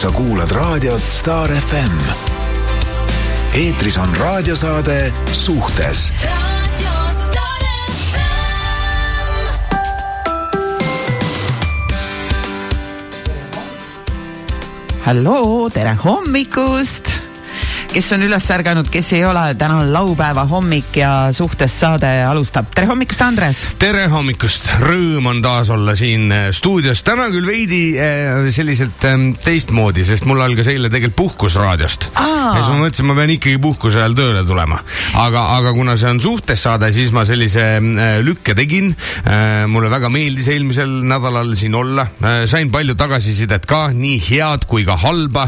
Sa kuulad raadiot Star FM. Eetris on raadiosaade Suhtes. Halloo, tere hommikust! Kes on üles ärganud, kes ei ole, täna on laupäeva hommik ja Suhtes saade alustab. Tere hommikust, Andres! Tere hommikust! Rõõm on taas olla siin stuudios. Täna küll veidi selliselt teistmoodi, sest mul algas eile tegelikult puhkus raadiost. Ja siis ma mõtlesin, ma pean ikkagi puhkuse ajal tööle tulema. Aga kuna see on Suhtes saade, siis ma sellise lükke tegin. Mulle väga meeldis eelmisel nädalal siin olla. Sain palju tagasisidet ka, nii head kui ka halba.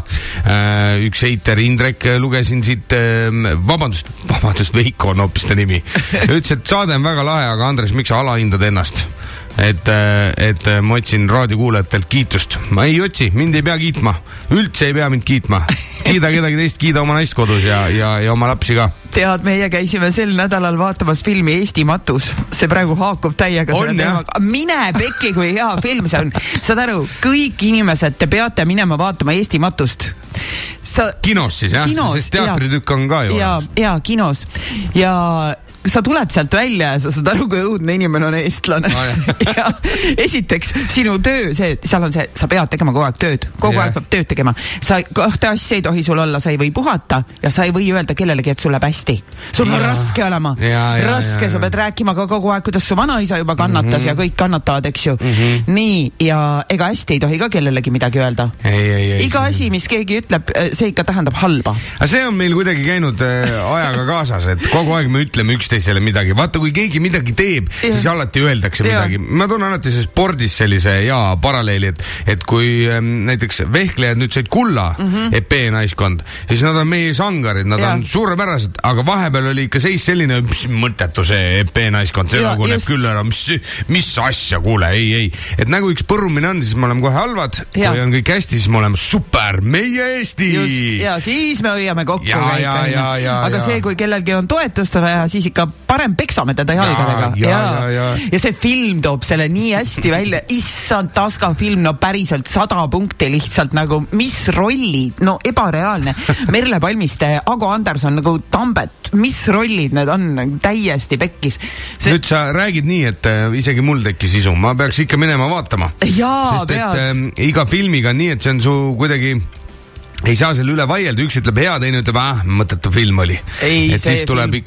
Üks heiter Indrek lugesin siit, vabandust, Veiko on hoopis ta nimi. Ütles, et saade on väga lahe, aga Andres, miks sa alahindad ennast? Et ma otsin raadiokuulajatelt kiitust. Ma ei otsi, mind ei pea kiitma. Üldse ei pea mind kiitma. Kiida kedagi teist, kiida oma naist kodus ja oma lapsi ka. Tead, meie käisime sel nädalal vaatamas filmi Eesti Matus. See praegu haakub täiega selle teemaga. Mine pekki, kui hea film see on. Saad aru, kõik inimesed, te peate minema vaatama Eesti Matust. Kinos siis, jah? Sest teatritükk on ka ju. Ja, kinos. Ja sa tuled sealt välja ja sa saad aru, kui õudne inimene on eestlane. Ja esiteks, sinu töö, seal on see, sa pead tegema kogu aeg tööd. Kogu aeg peab tööd tegema. Sa kahte asja ei tohi sul olla, sa ei või puhata ja sa ei või öelda kellelegi, et sul läheb hästi. Sul on raske olema. Raske, sa pead rääkima ka kogu aeg, kuidas su vanaisa juba kannatas ja kõik kannatavad, eks ju. Nii, ja ega hästi ei tohi ka kellelegi midagi öelda. Iga asi, mis keegi ütleb, see ikka tähendab halba. See on meil kuidagi käinud ajaga kaasas, et kogu aeg me ütleme üksteisele midagi. Vaata, kui keegi midagi teeb, siis alati öeldakse midagi. Ma toon alati see spordis sellise paralleeli, et kui näiteks vehklejad nüüd said kulla EP naiskond, siis nad on meie sangarid, nad on suurepärased, aga vahepeal oli ikka seis selline, mis mõttetu see EP naiskond, see nagu näeb küll ära, mis asja, kuule, ei. Et nagu üks põrumine on, siis me oleme kohe halvad, kui on kõik hästi, siis me oleme super, meie Eesti! Just, ja siis me hoiame kokku aga see, kui kellelgi on toetust ja siis ikka parem peksame teda jalgadega. Ja see film toob selle nii hästi välja. Issand, Taska film, no päriselt 100 punkti lihtsalt nagu, mis rollid, no ebareaalne. Merle Palmiste, Ago Anderson, nagu Tambet, mis rollid need on, täiesti pekkis. Nüüd sa räägid nii, et isegi mul tekkis isu, ma peaks ikka minema vaatama. Sest et iga filmiga on nii, et see on su kuidagi ei saa selle üle vaielda, üks ütleb hea, teine ütleb, mõttetu film oli. Siis tuleb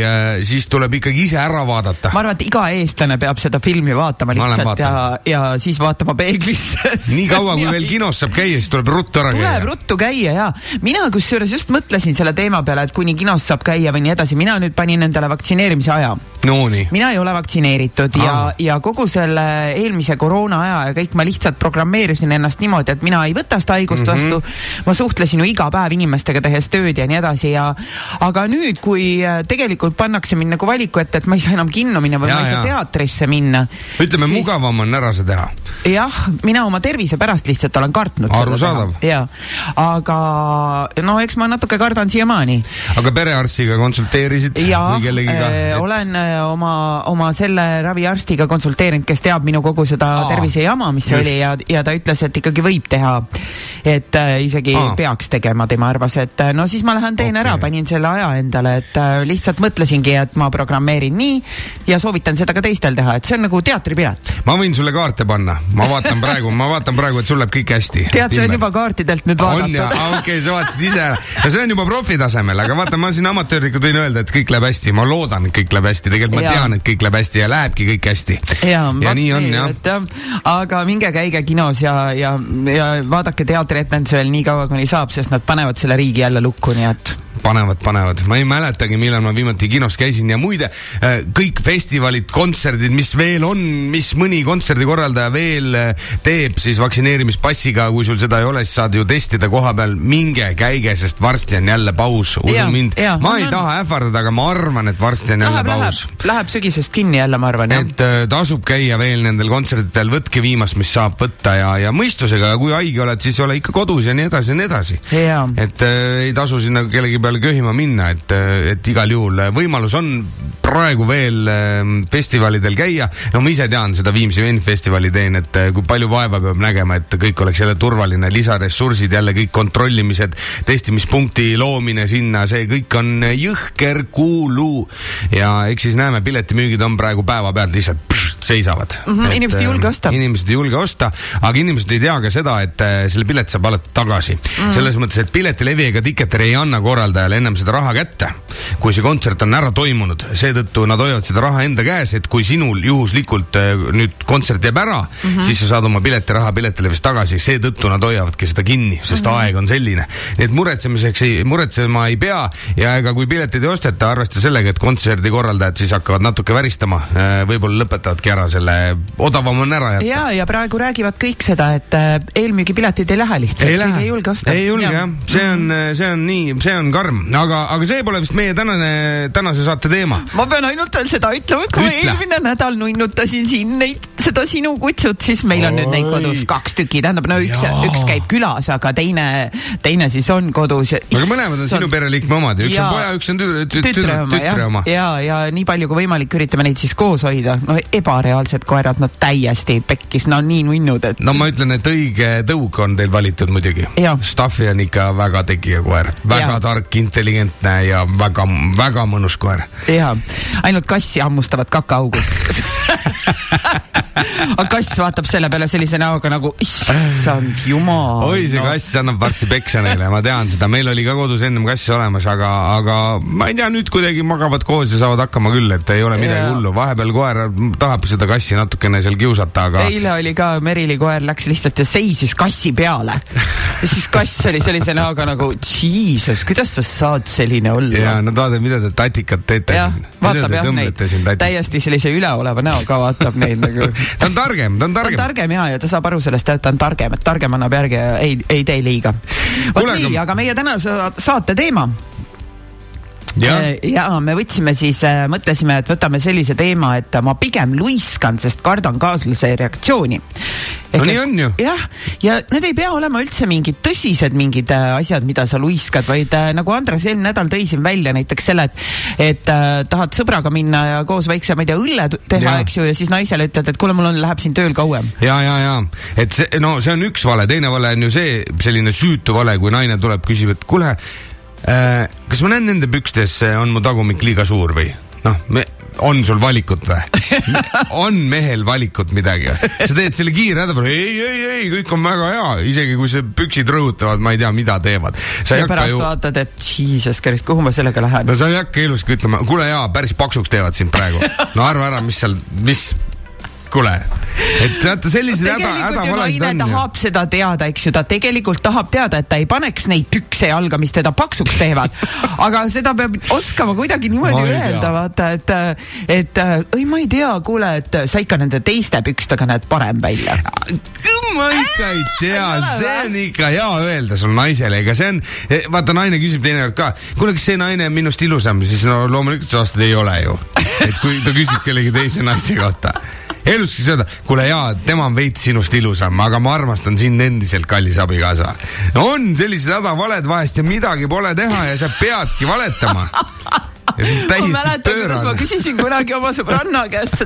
ikkagi ise ära vaadata. Ma arvan, et iga eestlane peab seda filmi vaatama lihtsalt ja siis vaatama peeglisse. Nii kaua, kui veel kinos saab käia, siis tuleb ruttu ära käia. Tuleb ruttu käia, ja. Mina kusjuures just mõtlesin selle teema peale, et kuni kinos saab käia või nii edasi. Mina nüüd panin endale vaktsineerimise aja. Mina ei ole vaktsineeritud ja kogu selle eelmise koroona aja ja kõik ma lihtsalt programmeerisin ennast niimoodi, et mina ei võta seda haigust vastu. Ma suhtlesin ju iga päev inimestega tehes tööd ja nii edasi aga nüüd, kui tegelikult pannakse mind nagu valiku ette, et ma ei saa enam kinno minna või ma ei saa teatrisse minna. Ütleme, siis mugavam on ära see teha. Jah, mina oma tervise pärast lihtsalt olen kartnud. Arusaadav. Aga no eks ma natuke kardan siiamaani. Aga perearstiga konsulteerisid või kellegiga? Olen oma selle raviarstiga konsulteerinud, kes teab minu kogu seda tervisejama, mis see oli ja ta ütles, et ikkagi võib teha, et isegi peaks tegema, tema arvas, et no siis ma lähen teen ära, panin selle aja endale, et lihtsalt mõtlesingi, et ma programmeerin nii ja soovitan seda ka teistel teha, et see on nagu teatripilet. Ma võin sulle kaarte panna, ma vaatan praegu, et sul läheb kõik hästi. Tead, see on juba kaartidelt nüüd vaadatud. Okei, sa vaatasid ise ära. Ja see on juba profitasemel, aga vaata, ma siin amatöörlikult võin öelda, et kõik läheb hästi, ma loodan, et kõik läheb hästi, tegelikult ma tean, et kõik läheb hästi ja lähebki kõik hästi. Ja nii on, jah. Aga minge käige kinos ja vaadake teatrietendusel nii kaua, kuni saab, sest nad panevad selle riigi jälle lukku, nii et panevad. Ma ei mäletagi, millal ma viimati kinos käisin ja muide, kõik festivalid, kontserdid, mis veel on, mis mõni kontserdikorraldaja veel teeb, siis vaktsineerimispassiga, kui sul seda ei ole, siis saad ju testida koha peal, minge, käige, sest varsti on jälle paus, usu mind. Ma ei taha ähvardada, aga ma arvan, et varsti on jälle paus. Läheb sügisest kinni jälle, ma arvan. Et tasub käia veel nendel kontserditel, võtke viimast, mis saab võtta ja mõistusega, kui haige oled, siis ole ikka kodus ja nii edasi. Et ei tasu sinna kellegi peale peale köhima minna, et igal juhul võimalus on praegu veel festivalidel käia. No ma ise tean seda Viimsi Vennfestivali teen, et kui palju vaeva peab nägema, et kõik oleks jälle turvaline, lisaressursid, jälle kõik kontrollimised, testimispunkti loomine sinna, see kõik on jõhker kulu. Ja eks siis näeme, piletimüügid on praegu päeva pealt lihtsalt seisavad. Inimesed ei julge osta. Inimesed ei julge osta, aga inimesed ei tea ka seda, et selle pilet saab alati tagasi. Selles mõttes, et piletilevi ega tiketer ei anna korraldajale ennem seda raha kätte, kui see kontsert on ära toimunud. Seetõttu nad hoiavad seda raha enda käes, et kui sinul juhuslikult nüüd kontsert jääb ära, siis sa saad oma piletiraha piletilevist tagasi. Seetõttu nad hoiavadki seda kinni, sest aeg on selline. Nii et muretsema ei pea ja ega kui piletid ei osteta, arvesta sellega, et kontserdi korraldajad siis hakkavad natuke väristama, võib-olla lõpetavadki ära selle, odavam on ära jätta. Ja praegu räägivad kõik seda, et eelmüügipiletid ei lähe lihtsalt, ei julge osta. Ei julge, jah. See on nii, see on karm. Aga see pole vist meie tänase saate teema. Ma pean ainult seda ütlema, et kui eelmine nädal nunnutasin siin seda sinu kutsut, siis meil on nüüd neid kodus 2 tükki. Tähendab, no üks käib külas, aga teine siis on kodus. Aga mõlemad on sinu pereliikme omad. Üks on poja, üks on tütre oma. Ja nii palju kui võimalik üritame neid siis koos hoida. No ebareaalsed koerad, nad täiesti pekkis, no nii nunnud, et... No ma ütlen, et õige tõug on teil valitud muidugi. Staffi on ikka väga tegija koer. Väga tark, intelligentne ja väga, väga mõnus koer. Ja, ainult kassi hammustavad kakaaugust. Aga kass vaatab selle peale sellise näoga nagu issand jumal. Oi, see kass annab varsti peksa neile, ma tean seda. Meil oli ka kodus ennem kass olemas, aga ma ei tea, nüüd kuidagi magavad koos ja saavad hakkama küll, et ei ole midagi hullu. Vahepeal koer tahab seda kassi natukene seal kiusata, aga... Eile oli ka Merili koer läks lihtsalt ja seisis kassi peale. Ja siis kass oli sellise näoga nagu Jesus, kuidas sa saad selline olla? Ja nad vaatavad, mida te tatikat teete siin. Vaatab jah neid. Täiesti sellise üleoleva näoga vaatab neid nagu... Ta on targem. Ta on targem ja ta saab aru sellest, et ta on targem, et targem annab järgi ja ei tee liiga. Nii, aga meie tänase saate teema. Ja me võtsime siis, mõtlesime, et võtame sellise teema, et ma pigem luiskan, sest kardan kaaslase reaktsiooni. No nii on ju. Ja need ei pea olema üldse mingid tõsised mingid asjad, mida sa luiskad, vaid nagu Andres eelmine nädal tõi siin välja näiteks selle, et tahad sõbraga minna ja koos väikse, ma ei tea, õlle teha, eks ju, ja siis naisele ütled, et kuule, mul läheb siin tööl kauem. Ja. Et see on üks vale, teine vale on ju see selline süütu vale, kui naine tuleb, küsib, et kuule, kas ma näen nende pükstes, on mu tagumik liiga suur või? On sul valikut või? On mehel valikut midagi? Sa teed selle kiire häda peale, ei, kõik on väga hea, isegi kui see püksid rõhutavad, ma ei tea, mida teevad. Ja pärast vaatad, et Jesus Christ, kuhu ma sellega lähen? No sa ei hakka eluski ütlema, kuule jaa, päris paksuks teevad siin praegu. No arva ära, mis kuule, et teate sellised tegelikult ju naine tahab seda teada, eks ju, ta tegelikult tahab teada, et ta ei paneks neid pükse jalga, mis teda paksuks teevad, aga seda peab oskama kuidagi niimoodi öelda, vaata, et ma ei tea, kuule, et sa ikka nende teiste pükstega näed parem välja. Ma ikka ei tea, see on ikka hea öelda sul naisele, ega see on, vaata naine küsib teine ka, kuule, kas see naine on minust ilusam, siis no loomulikult see vastad ei ole ju, et kui ta küsib kellegi teise naise kohta. Eluski sööda, kuule jaa, tema on veits sinust ilusam, aga ma armastan sind endiselt, kallis abikaasa. No on sellised hädavaled vahest ja midagi pole teha ja sa peadki valetama. Ja see on täiesti pöörane. Ma küsisin kunagi oma sõbranna käest,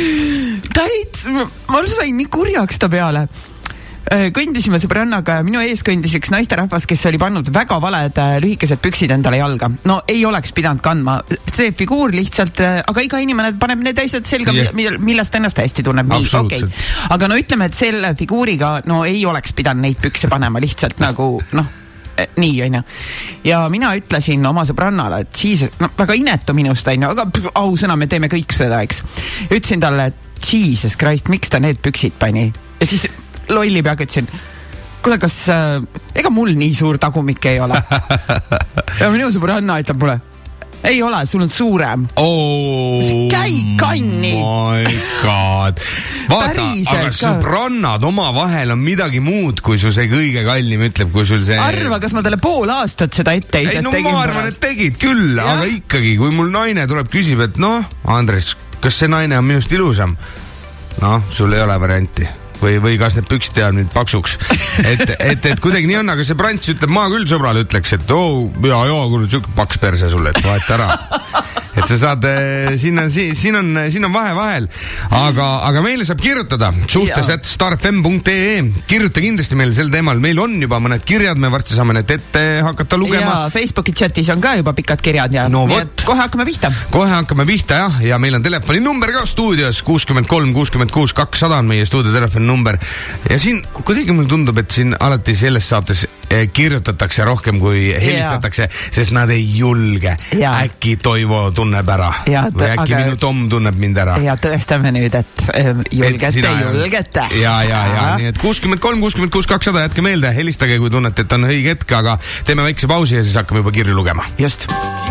ma sain nii kurjaks ta peale. Kõndisime sõbrannaga ja minu ees kõndis üks naisterahvas, kes oli pannud väga valed lühikesed püksid endale jalga. No ei oleks pidanud kandma. See figuur lihtsalt, aga iga inimene paneb need asjad selga, millest ennast hästi tunneb. Absoluutselt. Okay. Aga no ütleme, et selle figuuriga ei oleks pidanud neid pükse panema lihtsalt nagu, nii on ju. Ja mina ütlesin oma sõbrannale, et Jesus, väga inetu minust on ju, aga ausõna, me teeme kõik seda, eks. Ütlesin talle, et Jesus Christ, miks ta need püksid pani? Ja siis lolli peaga ütlesin, kuule, kas ega mul nii suur tagumik ei ole? Ja minu sõbranna ütleb mulle, ei ole, sul on suurem. Käi kanni! Oh my God. Vaata, aga sõbrannad omavahel on midagi muud, kui sul see kõige kallim ütleb, kui sul see... Arva, kas ma talle pool aastat seda etteheidet tegin? Ei, ma arvan, et tegid küll, aga ikkagi, kui mul naine tuleb, küsib, et Andres, kas see naine on minust ilusam? Sul ei ole varianti. või kas need püksid jäävad nüüd paksuks. Et kuidagi nii on, aga see Prants ütleb, ma küll sõbrale ütleks, et jaa, kuule, siuke paks perse sulle, et vahet ära. Et sa saad, siin on vahe vahel, aga meile saab kirjutada suhtes@starfm.ee. Kirjuta kindlasti meile sel teemal, meil on juba mõned kirjad, me varsti saame need ette hakata lugema. Ja Facebooki chatis on ka juba pikad kirjad ja kohe hakkame pihta. Kohe hakkame pihta, jah, ja meil on telefoni number ka stuudios, 63 66 200 on meie stuudio telefoni number. Ja siin kuidagi mulle tundub, et siin alati selles saates kirjutatakse rohkem kui helistatakse, sest nad ei julge. Äkki Toivo tunneb ära. Või äkki minu Tom tunneb mind ära. Ja tõestame nüüd, et julgete. Ja, nii et 63 66 200 jätke meelde, helistage, kui tunnete, et on õige hetk, aga teeme väikse pausi ja siis hakkame juba kirju lugema. Just.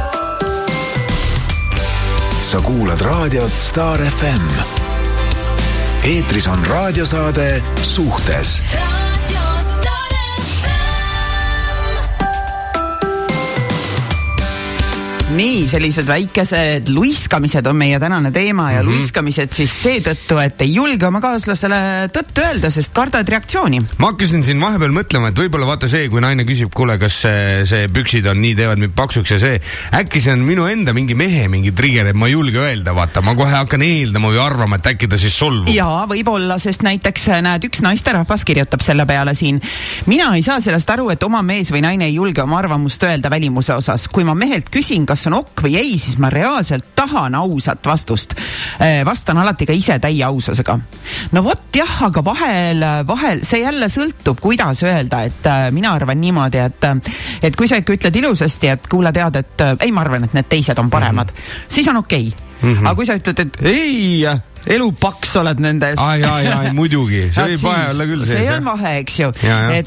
Sa kuulad raadiot Star FM. Eetris on raadiosaade Suhtes. Nii, sellised väikesed luiskamised on meie tänane teema ja luiskamised siis seetõttu, et ei julge oma kaaslasele tõtt öelda, sest kardad reaktsiooni. Ma hakkasin siin vahepeal mõtlema, et võib-olla vaata see, kui naine küsib, kuule, kas see püksid on nii, teevad mind paksuks ja see, äkki see on minu enda mingi mehe mingi trigger, et ma ei julge öelda, vaata, ma kohe hakkan eeldama või arvama, et äkki ta siis solvub. Jaa, võib-olla, sest näiteks näed, üks naisterahvas kirjutab selle peale siin. Mina ei saa sellest aru, et oma mees või naine ei julge oma arvamust öelda välimuse osas. Kui ma mehelt küsin, kas on ok või ei, siis ma reaalselt tahan ausat vastust. Vastan alati ka ise täie aususega. No vot jah, aga vahel see jälle sõltub, kuidas öelda, et mina arvan niimoodi, et kui sa ikka ütled ilusasti, et kuule tead, et ei, ma arvan, et need teised on paremad, siis on okei. Aga kui sa ütled, et ei, elupaks oled nendes. Ai, muidugi. See ei vahe olla küll sees. See on vahe, eks ju.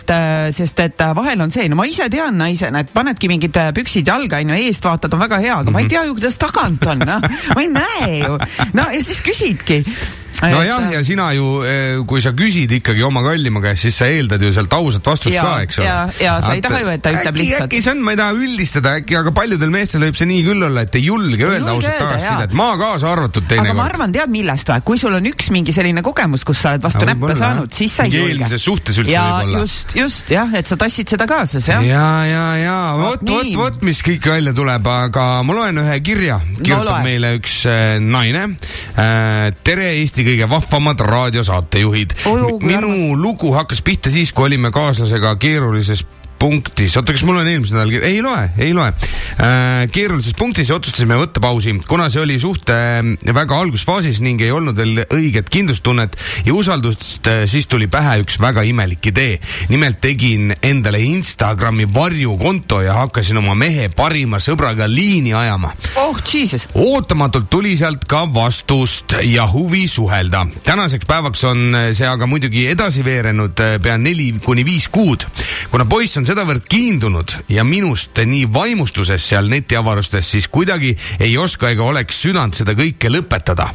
Sest et vahel on see, no ma ise tean naisena, et panedki mingid püksid jalga, eest vaatad, on väga hea, aga ma ei tea ju, kuidas tagant on. Ma ei näe ju. No ja siis küsidki. No jah, ja sina ju, kui sa küsid ikkagi oma kallima käest, siis sa eeldad ju sealt ausat vastust ka, eks ole. Ja sa ei taha ju, et ta ütleb lihtsalt. Äkki see on, ma ei taha üldistada, aga paljudel meestel võib see nii küll olla, et ei julge öelda ausat tagasiside, et ma kaasa arvatud teine kord. Aga ma arvan, tead millest või? Kui sul on üks mingi selline kogemus, kus sa oled vastu näppe saanud, siis sa ei julge. Eelmises suhtes üldse võib olla. Just, jah, et sa tassid seda kaasas, jah. Ja, vot, mis kõik välja tuleb, aga ma loen ühe kirja. Kirjutab meile üks naine. Tere, Eesti kõige vahvamad raadiosaatejuhid. Minu lugu hakkas pihta siis, kui olime kaaslasega keerulises punktis. Oota, kas mul on eelmise nädal? Ei loe. Keerulises punktis otsustasime võtta pausi, kuna see oli suhte väga algusfaasis ning ei olnud veel õiget kindlustunnet ja usaldust, siis tuli pähe üks väga imelik idee. Nimelt tegin endale Instagrami varjukonto ja hakkasin oma mehe parima sõbraga liini ajama. Jesus. Ootamatult tuli sealt ka vastust ja huvi suhelda. Tänaseks päevaks on see aga muidugi edasi veerenud pea 4-5 kuud. Kuna poiss on sedavõrd kiindunud ja minust nii vaimustuses seal netiavarustes, siis kuidagi ei oska ega oleks südant seda kõike lõpetada.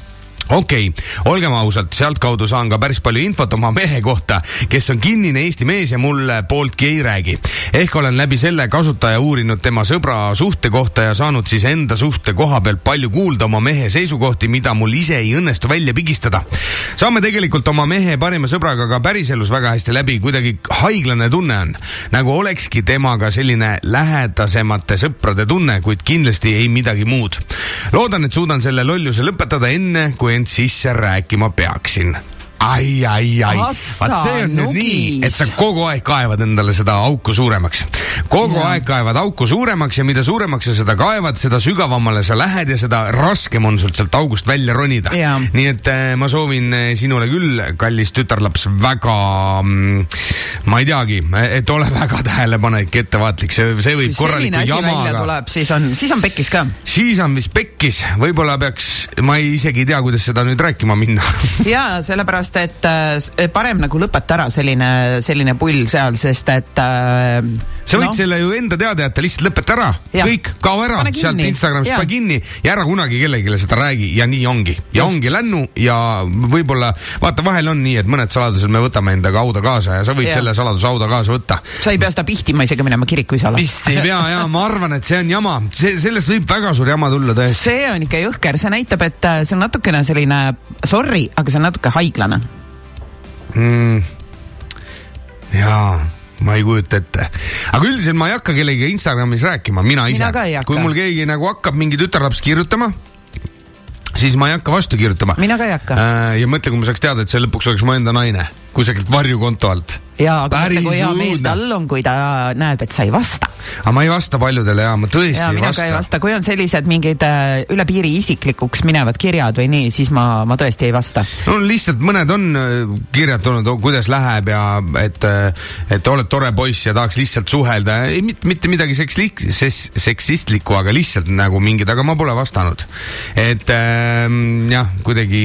Okei, olgem ausalt, sealt kaudu saan ka päris palju infot oma mehe kohta, kes on kinnine Eesti mees ja mulle pooltki ei räägi. Ehk olen läbi selle kasutaja uurinud tema sõbra suhte kohta ja saanud siis enda suhte koha pealt palju kuulda oma mehe seisukohti, mida mul ise ei õnnestu välja pigistada. Saame tegelikult oma mehe parima sõbraga ka päriselus väga hästi läbi, kuidagi haiglane tunne on. Nagu olekski temaga selline lähedasemate sõprade tunne, kuid kindlasti ei midagi muud. Loodan, et suudan selle lolluse lõpetada enne, kui sisse rääkima peaksin. Ai. Vaat see on nüüd nii, et sa kogu aeg kaevad endale seda auku suuremaks. Aeg kaevad auku suuremaks ja mida suuremaks sa seda kaevad, seda sügavamale sa lähed ja seda raskem on sult sealt august välja ronida. Nii et ma soovin sinule küll, kallis tütarlaps, väga, ma ei teagi, et ole väga tähelepanelik, ettevaatlik. See võib korraliku jamaga. Tuleb, siis on pekkis ka. Siis on vist pekkis. Võib-olla peaks, ma isegi ei tea, kuidas seda nüüd rääkima minna. Ja sellepärast, et parem nagu lõpeta ära selline pull seal, sest et sa võid selle ju enda teada, et ta lihtsalt lõpeta ära. Kõik, kao ära, sealt Instagramist pa kinni ja ära kunagi kellegile seda räägi ja nii ongi. Ja ongi lännu ja võib-olla, vaata, vahel on nii, et mõned saladused me võtame endaga auda kaasa ja sa võid selle saladuse auda kaasa võtta. Sa ei pea seda pihtima isegi minema kiriku isala. Vist ei pea, ja ma arvan, et see on jama. Sellest võib väga suur jama tulla tõesti. See on ikka jõhker, see näitab, et see on natukene selline, sorry, aga see on natuke haiglane. Jaa, ma ei kujuta ette. Aga üldiselt ma ei hakka kellega Instagramis rääkima, mina ise. Kui mul keegi nagu hakkab mingi tütarlaps kirjutama, siis ma ei hakka vastu kirjutama. Mina ka ei hakka. Ja mõtle, kui ma saaks teada, et see lõpuks oleks mu enda naine kusagilt varjukonto alt. Jaa, aga mõtle, kui hea meel tal on, kui ta näeb, et sa ei vasta. Aga ma ei vasta paljudele, ma tõesti ei vasta. Ei vasta. Kui on sellised mingid üle piiri isiklikuks minevad kirjad või nii, siis ma tõesti ei vasta. No lihtsalt mõned on kirjad tulnud, kuidas läheb ja et oled tore poiss ja tahaks lihtsalt suhelda. Ei, mitte midagi seksistlikku, aga lihtsalt nagu mingid, aga ma pole vastanud. Et jah, kuidagi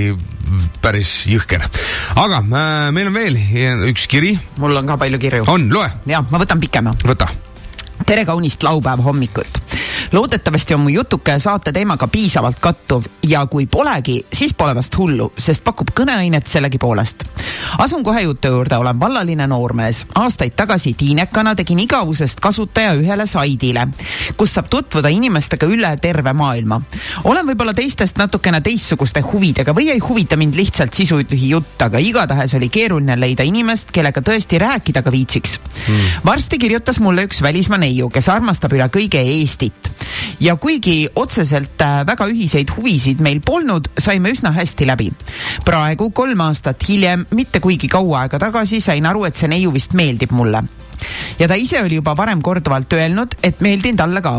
päris jõhker. Aga meil on veel üks kiri. Mul on ka palju kirju. On, loe. Ja, ma võtan pikema. Võta. Tere kaunist laupäeva hommikut. Loodetavasti on mu jutuke saate teemaga piisavalt kattuv ja kui polegi, siis pole vast hullu, sest pakub kõneainet sellegi poolest. Asun kohe jutu juurde, olen vallaline noormees. Aastaid tagasi tiinekana tegin igavusest kasutaja ühele saidile, kus saab tutvuda inimestega üle terve maailma. Olen võib-olla teistest natukene teistsuguste huvidega või ei huvita mind lihtsalt sisutühi jutt, aga igatahes oli keeruline leida inimest, kellega tõesti rääkida ka viitsiks. Varsti kirjutas mulle üks välismaa neiu, kes armastab üle kõige Eestit. Ja kuigi otseselt väga ühiseid huvisid meil polnud, saime üsna hästi läbi. Praegu 3 aastat hiljem, mitte kuigi kaua aega tagasi, sain aru, et see neiu vist meeldib mulle. Ja ta ise oli juba varem korduvalt öelnud, et meeldin talle ka.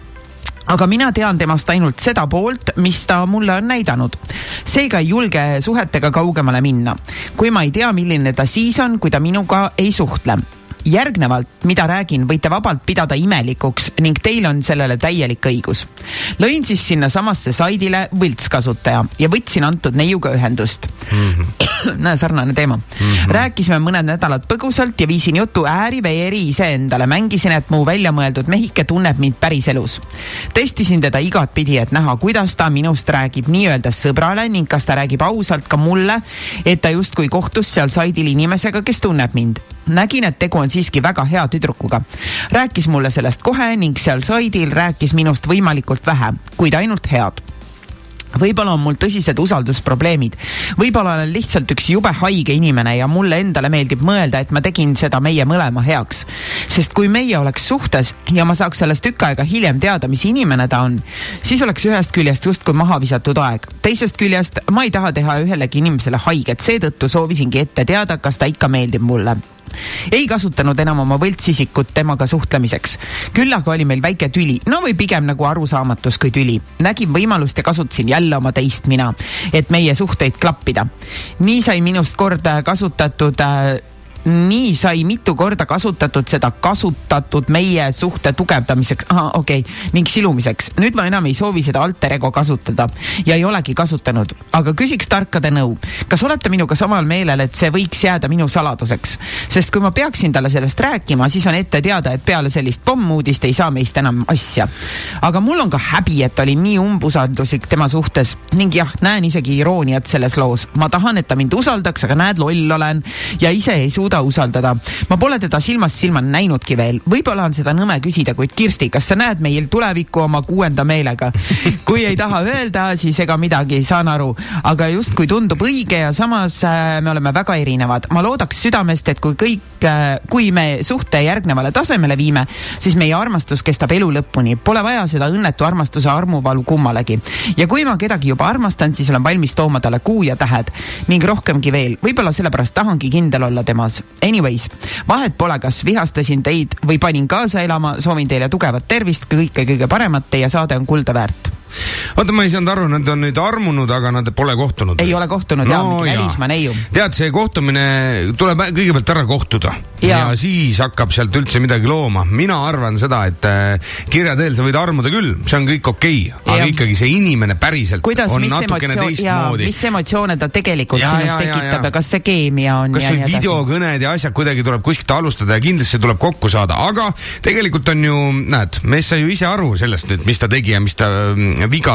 Aga mina tean temast ainult seda poolt, mis ta mulle on näidanud. Seega ei julge suhetega kaugemale minna. Kui ma ei tea, milline ta siis on, kui ta minuga ei suhtle. Järgnevalt, mida räägin, võite vabalt pidada imelikuks ning teil on sellele täielik õigus. Lõin siis sinna samasse saidile võltskasutaja ja võtsin antud neiuga ühendust. Näe, sarnane teema. Rääkisime mõned nädalad põgusalt ja viisin jutu ääri-veeri iseendale. Mängisin, et mu väljamõeldud mehike tunneb mind päris elus. Testisin teda igat pidi, et näha, kuidas ta minust räägib nii-öelda sõbrale ning kas ta räägib ausalt ka mulle, et ta justkui kohtus seal saidil inimesega, kes tunneb mind. Nägin, et tegu on siiski väga hea tüdrukuga. Rääkis mulle sellest kohe ning seal saidil rääkis minust võimalikult vähe, kuid ainult head. Võib-olla on mul tõsised usaldusprobleemid. Võib-olla olen lihtsalt üks jube haige inimene ja mulle endale meeldib mõelda, et ma tegin seda meie mõlema heaks. Sest kui meie oleks suhtes ja ma saaks sellest tükk aega hiljem teada, mis inimene ta on, siis oleks ühest küljest justkui maha visatud aeg. Teisest küljest ma ei taha teha ühelegi inimesele haiget, seetõttu soovisingi ette teada, kas ta ikka meeldib mulle. Ei kasutanud enam oma võltsisikut temaga suhtlemiseks. Küll aga oli meil väike tüli, no või pigem nagu arusaamatus kui tüli. Nägin võimalust ja kasutasin jälle oma teist mina, et meie suhteid klappida. Nii sai minust mitu korda kasutatud seda kasutatud meie suhte tugevdamiseks, ning silumiseks. Nüüd ma enam ei soovi seda alter ego kasutada ja ei olegi kasutanud. Aga küsiks tarkade nõu. Kas olete minuga samal meelel, et see võiks jääda minu saladuseks? Sest kui ma peaksin talle sellest rääkima, siis on ette teada, et peale sellist pommuudist ei saa meist enam asja. Aga mul on ka häbi, et olin nii umbusalduslik tema suhtes ning jah, näen isegi irooniat selles loos. Ma tahan, et ta mind usaldaks, aga näed, loll olen ja ise ei suuda usaldada. Ma pole teda silmast silma näinudki veel. Võib-olla on seda nõme küsida, kuid Kirsti, kas sa näed meil tulevikku oma 6. meelega? Kui ei taha öelda, siis ega midagi, saan aru. Aga just kui tundub õige ja samas me oleme väga erinevad. Ma loodaks südamest, et kui me suhte järgnevale tasemele viime, siis meie armastus kestab elu lõpuni. Pole vaja seda õnnetu armastuse armuvalu kummalegi. Ja kui ma kedagi juba armastan, siis olen valmis tooma talle kuu ja tähed ning rohkemgi veel. Võib-olla sellepärast tahangi kindel olla temas. Anyways, vahet pole, kas vihastasin teid või panin kaasa elama, soovin teile tugevat tervist, kõige paremat, teie saade on kulda väärt. Oota, ma ei saanud aru, nad on nüüd armunud, aga nad pole kohtunud. Ei ole kohtunud, mingi välismaa neiu. Tead, see kohtumine tuleb kõigepealt ära kohtuda ja siis hakkab sealt üldse midagi looma. Mina arvan seda, et kirja teel sa võid armuda küll, see on kõik okei, aga ikkagi see inimene päriselt on natukene teistmoodi. Mis emotsioone ta tegelikult sinust tekitab ja kas see keemia on? Kas see videokõned ja asjad kuidagi tuleb kuskilt alustada ja kindlasti tuleb kokku saada, aga tegelikult on ju, näed, mees sai ju ise aru sellest nüüd, mis ta tegi ja mis ta viga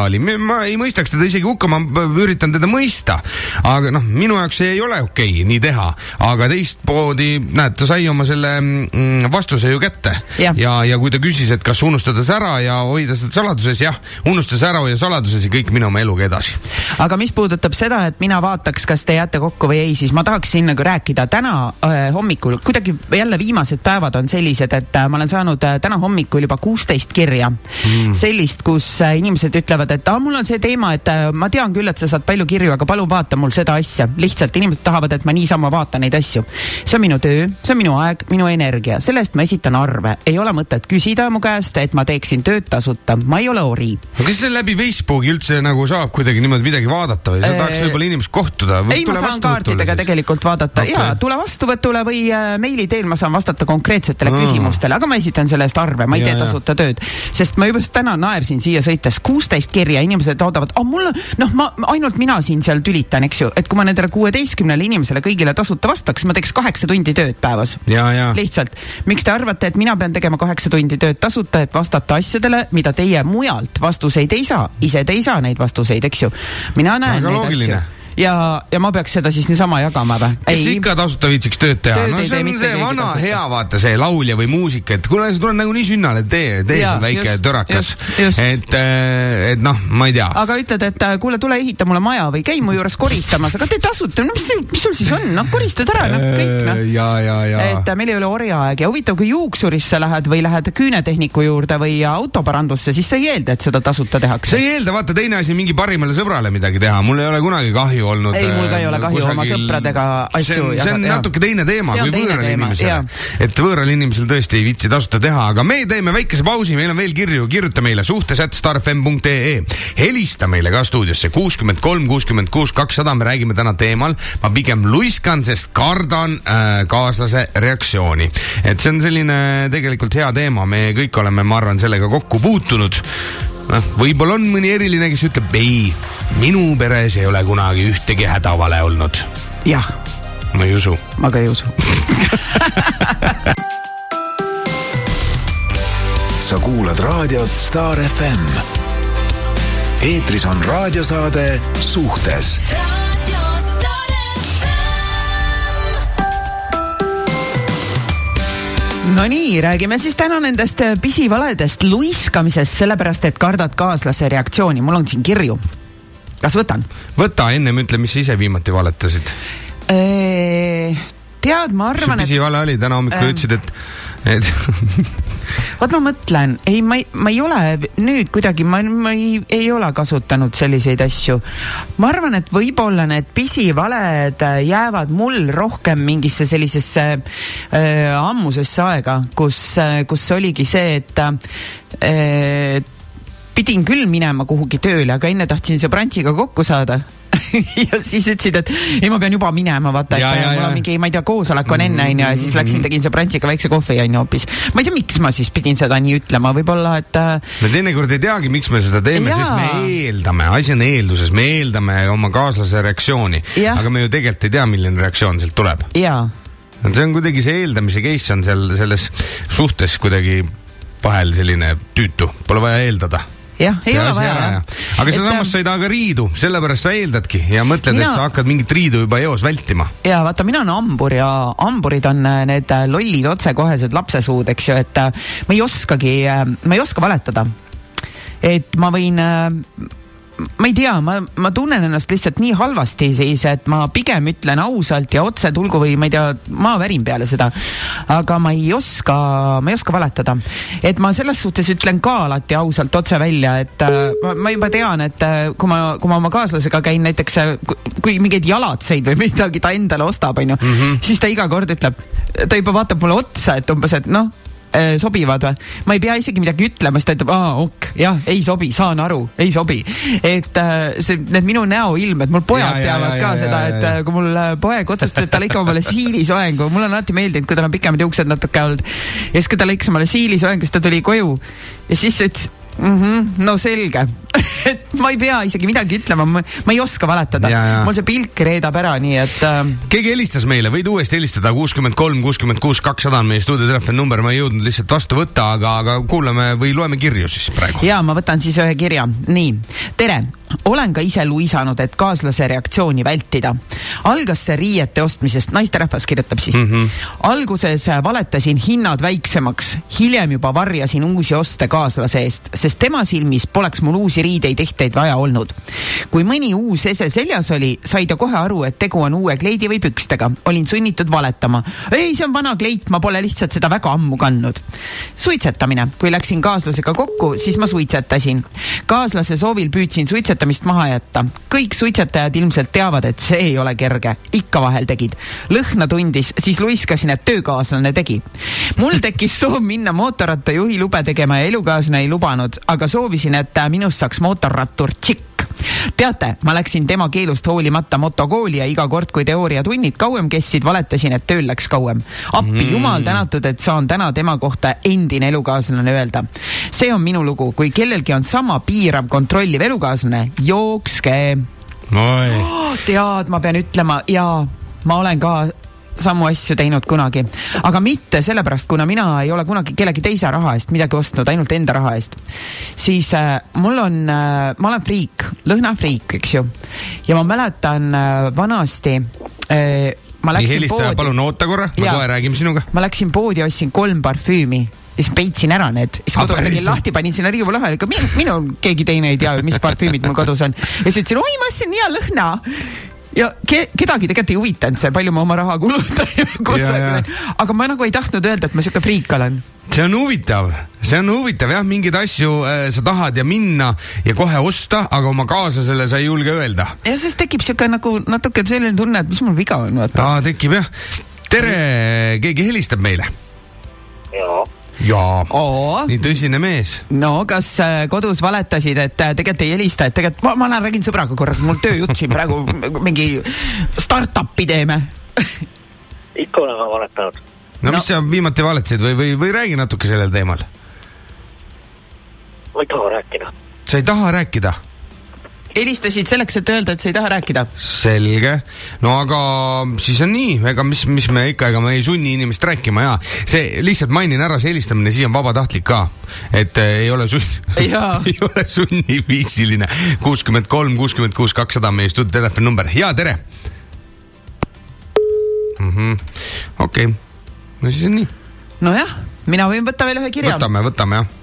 skandaali. Ma ei mõistaks teda isegi hukka, ma üritan teda mõista. Aga minu jaoks see ei ole okei nii teha. Aga teistpoodi, näed, ta sai oma selle vastuse ju kätte. Ja kui ta küsis, et kas unustada ära ja hoida seda saladuses, jah, unustas ära hoida saladuses ja kõik minu oma eluga edasi. Aga mis puudutab seda, et mina vaataks, kas te jääte kokku või ei, siis ma tahaksin nagu rääkida täna hommikul. Kuidagi jälle viimased päevad on sellised, et ma olen saanud täna hommikul juba 16 kirja. Sellist, kus inimesed ütlevad, et mul on see teema, et ma tean küll, et sa saad palju kirju, aga palun vaata mul seda asja. Lihtsalt inimesed tahavad, et ma niisama vaatan neid asju. See on minu töö, see on minu aeg, minu energia. Sellest ma esitan arve. Ei ole mõtet küsida mu käest, et ma teeksin tööd tasuta. Ma ei ole ori. Aga kas see läbi Facebooki üldse nagu saab kuidagi niimoodi midagi vaadata või sa tahaks võib-olla inimest kohtuda? Ei, ma saan kaartidega tegelikult vaadata. Okay. Ja tule vastuvõtule või meili teel ma saan vastata konkreetsetele küsimustele, aga ma esitan selle eest arve, ma ei tee tasuta tööd. Sest ma juba täna naersin siia sõites 16 kirja, inimesed oodavad, mul, ainult mina siin seal tülitan, eks ju, et kui ma nendele 16 inimesele kõigile tasuta vastaks, ma teeks 8 tundi tööd päevas. Lihtsalt. Miks te arvate, et mina pean tegema 8 tundi tööd tasuta, et vastata asjadele, mida teie mujalt vastuseid ei saa? Ise te ei saa neid vastuseid, eks ju. Mina näen neid asju. Ja ma peaks seda siis niisama jagama või? Kes ikka tasuta viitsiks tööd teha? See on see vana hea, vaata see laulja või muusika, et kuna sa tuled nagu nii sünnale, tee see väike törakas. Et ma ei tea. Aga ütled, et kuule, tule ehita mulle maja või käi mu juures koristamas, aga te tasuta, mis sul siis on? Koristad ära, kõik. Et meil ei ole orjaaeg ja huvitav, kui juuksurisse lähed või lähed küünetehniku juurde või autoparandusse, siis sa ei eelda, et seda tasuta tehakse. Sa ei eelda, vaata teine asi, mingi parimale sõbrale midagi teha. Mul ei ole kunagi kahju olnud. Ei, mul ka ei ole kahju oma sõpradega asju. See on natuke teine teema kui võõral inimesele. Et võõral inimesel tõesti ei viitsi tasuta teha, aga me teeme väikese pausi, meil on veel kirju, kirjuta meile suhtes@starfm.ee. Helista meile ka stuudiosse 63 66 200, me räägime täna teemal, ma pigem luiskan, sest kardan kaaslase reaktsiooni. Et see on selline tegelikult hea teema, me kõik oleme, ma arvan, sellega kokku puutunud. Võib-olla on mõni eriline, kes ütleb, ei, minu peres ei ole kunagi ühtegi hädavale olnud. Jah. Ma ei usu. Ma ka ei usu. Sa kuulad raadiot Star FM. Eetris on raadiosaade Suhtes. No nii, räägime siis täna nendest pisivaledest luiskamisest, sellepärast, et kardad kaaslase reaktsiooni. Mul on siin kirju. Kas võtan? Võta, ennem ütle, mis ise viimati valetasid. Tead, ma arvan, et... Pisivale oli, täna hommikul ütlesid, et... Vaat ma mõtlen, ma ei ole nüüd kuidagi, ma ei ole kasutanud selliseid asju. Ma arvan, et võib-olla need pisivaled jäävad mul rohkem mingisse sellisesse ammusesse aega, kus oligi see, et pidin küll minema kuhugi tööle, aga enne tahtsin sõbrantsiga kokku saada. Ja siis ütlesid, et ei, ma pean juba minema, vaata, et mul on mingi, ma ei tea, koosolek on enne, ja siis läksin, tegin sõbrantsiga väikse kohvi, hoopis. Ma ei tea, miks ma siis pidin seda nii ütlema, võib-olla, et... Me teinekord ei teagi, miks me seda teeme, sest me eeldame, asi on eelduses, me eeldame oma kaaslase reaktsiooni, aga me ju tegelikult ei tea, milline reaktsioon sealt tuleb. Jaa. See on kuidagi see eeldamise case on selles suhtes kuidagi vahel selline tüütu, pole vaja eeldada. Jah, ei ole vaja. Aga sa samas sa ei taha ka riidu, sellepärast sa eeldadki ja mõtled, et sa hakkad mingit riidu juba eos vältima. Ja vaata, mina on ambur ja amburid on need lollid otsekohesed lapsesuud, eks ju, et ma ei oska valetada. Et ma võin... Ma ei tea, ma tunnen ennast lihtsalt nii halvasti siis, et ma pigem ütlen ausalt ja otse tulgu või ma ei tea, ma värin peale seda. Aga ma ei oska valetada. Et ma selles suhtes ütlen ka alati ausalt otse välja, et ma juba tean, et kui ma oma kaaslasega käin näiteks, kui mingeid jalatseid või midagi ta endale ostab, siis ta iga kord ütleb, ta juba vaatab mulle otsa, et umbes, et sobivad või. Ma ei pea isegi midagi ütlema, sest ta ütleb, jah, ei sobi, saan aru, ei sobi. Et need minu näoilmed, mul pojad teavad ka seda, et kui mul poeg otsustas, et ta lõikab omale siilisoengu, mul on alati meeldinud, kui tal on pikemad juuksed natuke olnud. Ja siis, kui ta lõikas omale siilisoengu, siis ta tuli koju ja siis ütles, no selge. et ma ei pea isegi midagi ütlema, ma ei oska valetada. Mul see pilk reedab ära, nii et... Keegi helistas meile, võid uuesti helistada 63 66 200 on meie stuudiotelefoni number, ma ei jõudnud lihtsalt vastu võtta, aga kuulame või loeme kirju siis praegu. Jaa, ma võtan siis ühe kirja. Nii, tere! Olen ka ise luisanud, et kaaslase reaktsiooni vältida. Algas see riiete ostmisest, naisterahvas kirjutab siis. Alguses valetasin hinnad väiksemaks, hiljem juba varjasin uusi oste kaaslase eest, sest tema silmis poleks mul uusi riideid-ehteid vaja olnud. Kui mõni uus ese seljas oli, sai ta kohe aru, et tegu on uue kleidi või pükstega. Olin sunnitud valetama. Ei, see on vana kleit, ma pole lihtsalt seda väga ammu kandnud. Suitsetamine. Kui läksin kaaslasega kokku, siis ma suitsetasin. Kaaslase soovil püüdsin suitsetamist maha jätta. Kõik suitsetajad ilmselt teavad, et see ei ole kerge. Ikka vahel tegid. Lõhna tundis, siis luiskasin, et töökaaslane tegi. Mul tekkis soov minna mootorratta juhi lube tegema ja elukaaslane ei lubanud, aga soovisin, et minust saaks mootorrattur tšikk. Teate, ma läksin tema keelust hoolimata motokooli ja iga kord, kui teooriatunnid kauem kessid, valetasin, et tööl läks kauem. Appi, jumal tänatud, et saan täna tema kohta endine elukaaslane öelda. See on minu lugu. Kui kellelgi on sama piirav kontrolliv elukaaslane, jookske. Tead, ma pean ütlema, jaa, ma olen ka samu asju teinud kunagi. Aga mitte sellepärast, kuna mina ei ole kunagi kellegi teise raha eest midagi ostnud, ainult enda raha eest. Siis ma olen friik, lõhnafriik, eks ju. Ja ma mäletan vanasti ma läksin helistaja, poodi. Palun oota korra, ma kohe räägime sinuga. Ma läksin poodi ja ostsin 3 parfüümi. Ja siis peitsin ära need. Siis kodus tegin lahti, panin sinna riivu lahel. Minu keegi teine ei tea, mis parfüümid mul kodus on. Ja siis ütlesin, oi, ma ostsin nii hea lõhna. Ja kedagi tegelikult ei huvitanud see, palju ma oma raha kulutan. Aga ma nagu ei tahtnud öelda, et ma siuke friik olen. See on huvitav, jah, mingid asju sa tahad ja minna ja kohe osta, aga oma kaaslasele sa ei julge öelda. Ja siis tekib siuke nagu natuke selline tunne, et mis mul viga on. Tekib jah. Tere, keegi helistab meile? Jaa, nii tõsine mees. No, kas kodus valetasid, et tegelikult ei helista, et tegelikult ma räägin sõbraga korra, mul tööjutt siin praegu mingi startupi teeme. Ikka oleme valetanud. No mis sa viimati valetasid või räägi natuke sellel teemal? Ma ei taha rääkida. Sa ei taha rääkida? Helistasid selleks, et öelda, et sa ei taha rääkida. Selge. No aga siis on nii, ega mis me ikka, ega me ei sunni inimest rääkima ja see lihtsalt mainin ära, see helistamine siis on vabatahtlik ka, et ei ole ei ole sunniviisiline. 63 66 200 meie stuudiotelefoni number. Ja tere. Okei. No siis on nii. Nojah, mina võin võtta veel ühe kirja. Võtame jah.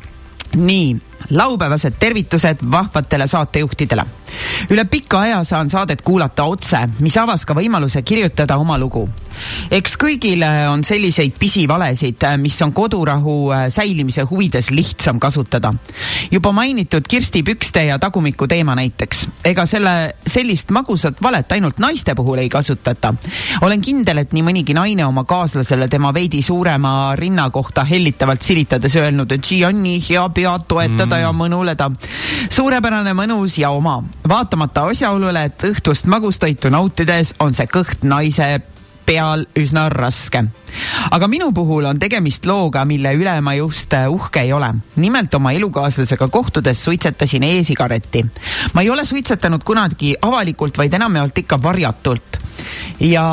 Nii, laupäevased tervitused vahvatele saatejuhtidele. Üle pika aja saan saadet kuulata otse, mis avas ka võimaluse kirjutada oma lugu. Eks kõigile on selliseid pisivalesid, mis on kodurahu säilimise huvides lihtsam kasutada. Juba mainitud Kirsti Pükste ja tagumiku teema näiteks. Ega sellist magusat valet ainult naiste puhul ei kasutata. Olen kindel, et nii mõnigi naine oma kaaslasele tema veidi suurema rinna kohta hellitavalt silitades öelnud, et siia on nii hea pead toetada ja mõnuleda. Suurepärane mõnus ja oma. Vaatamata asjaolule, et õhtust magustoitu nautides on see kõht naise peal üsna raske. Aga minu puhul on tegemist looga, mille üle ma just uhke ei ole. Nimelt oma elukaaslasega kohtudes suitsetasin e-sigaretti. Ma ei ole suitsetanud kunagi avalikult, vaid enamjaolt ikka varjatult. Ja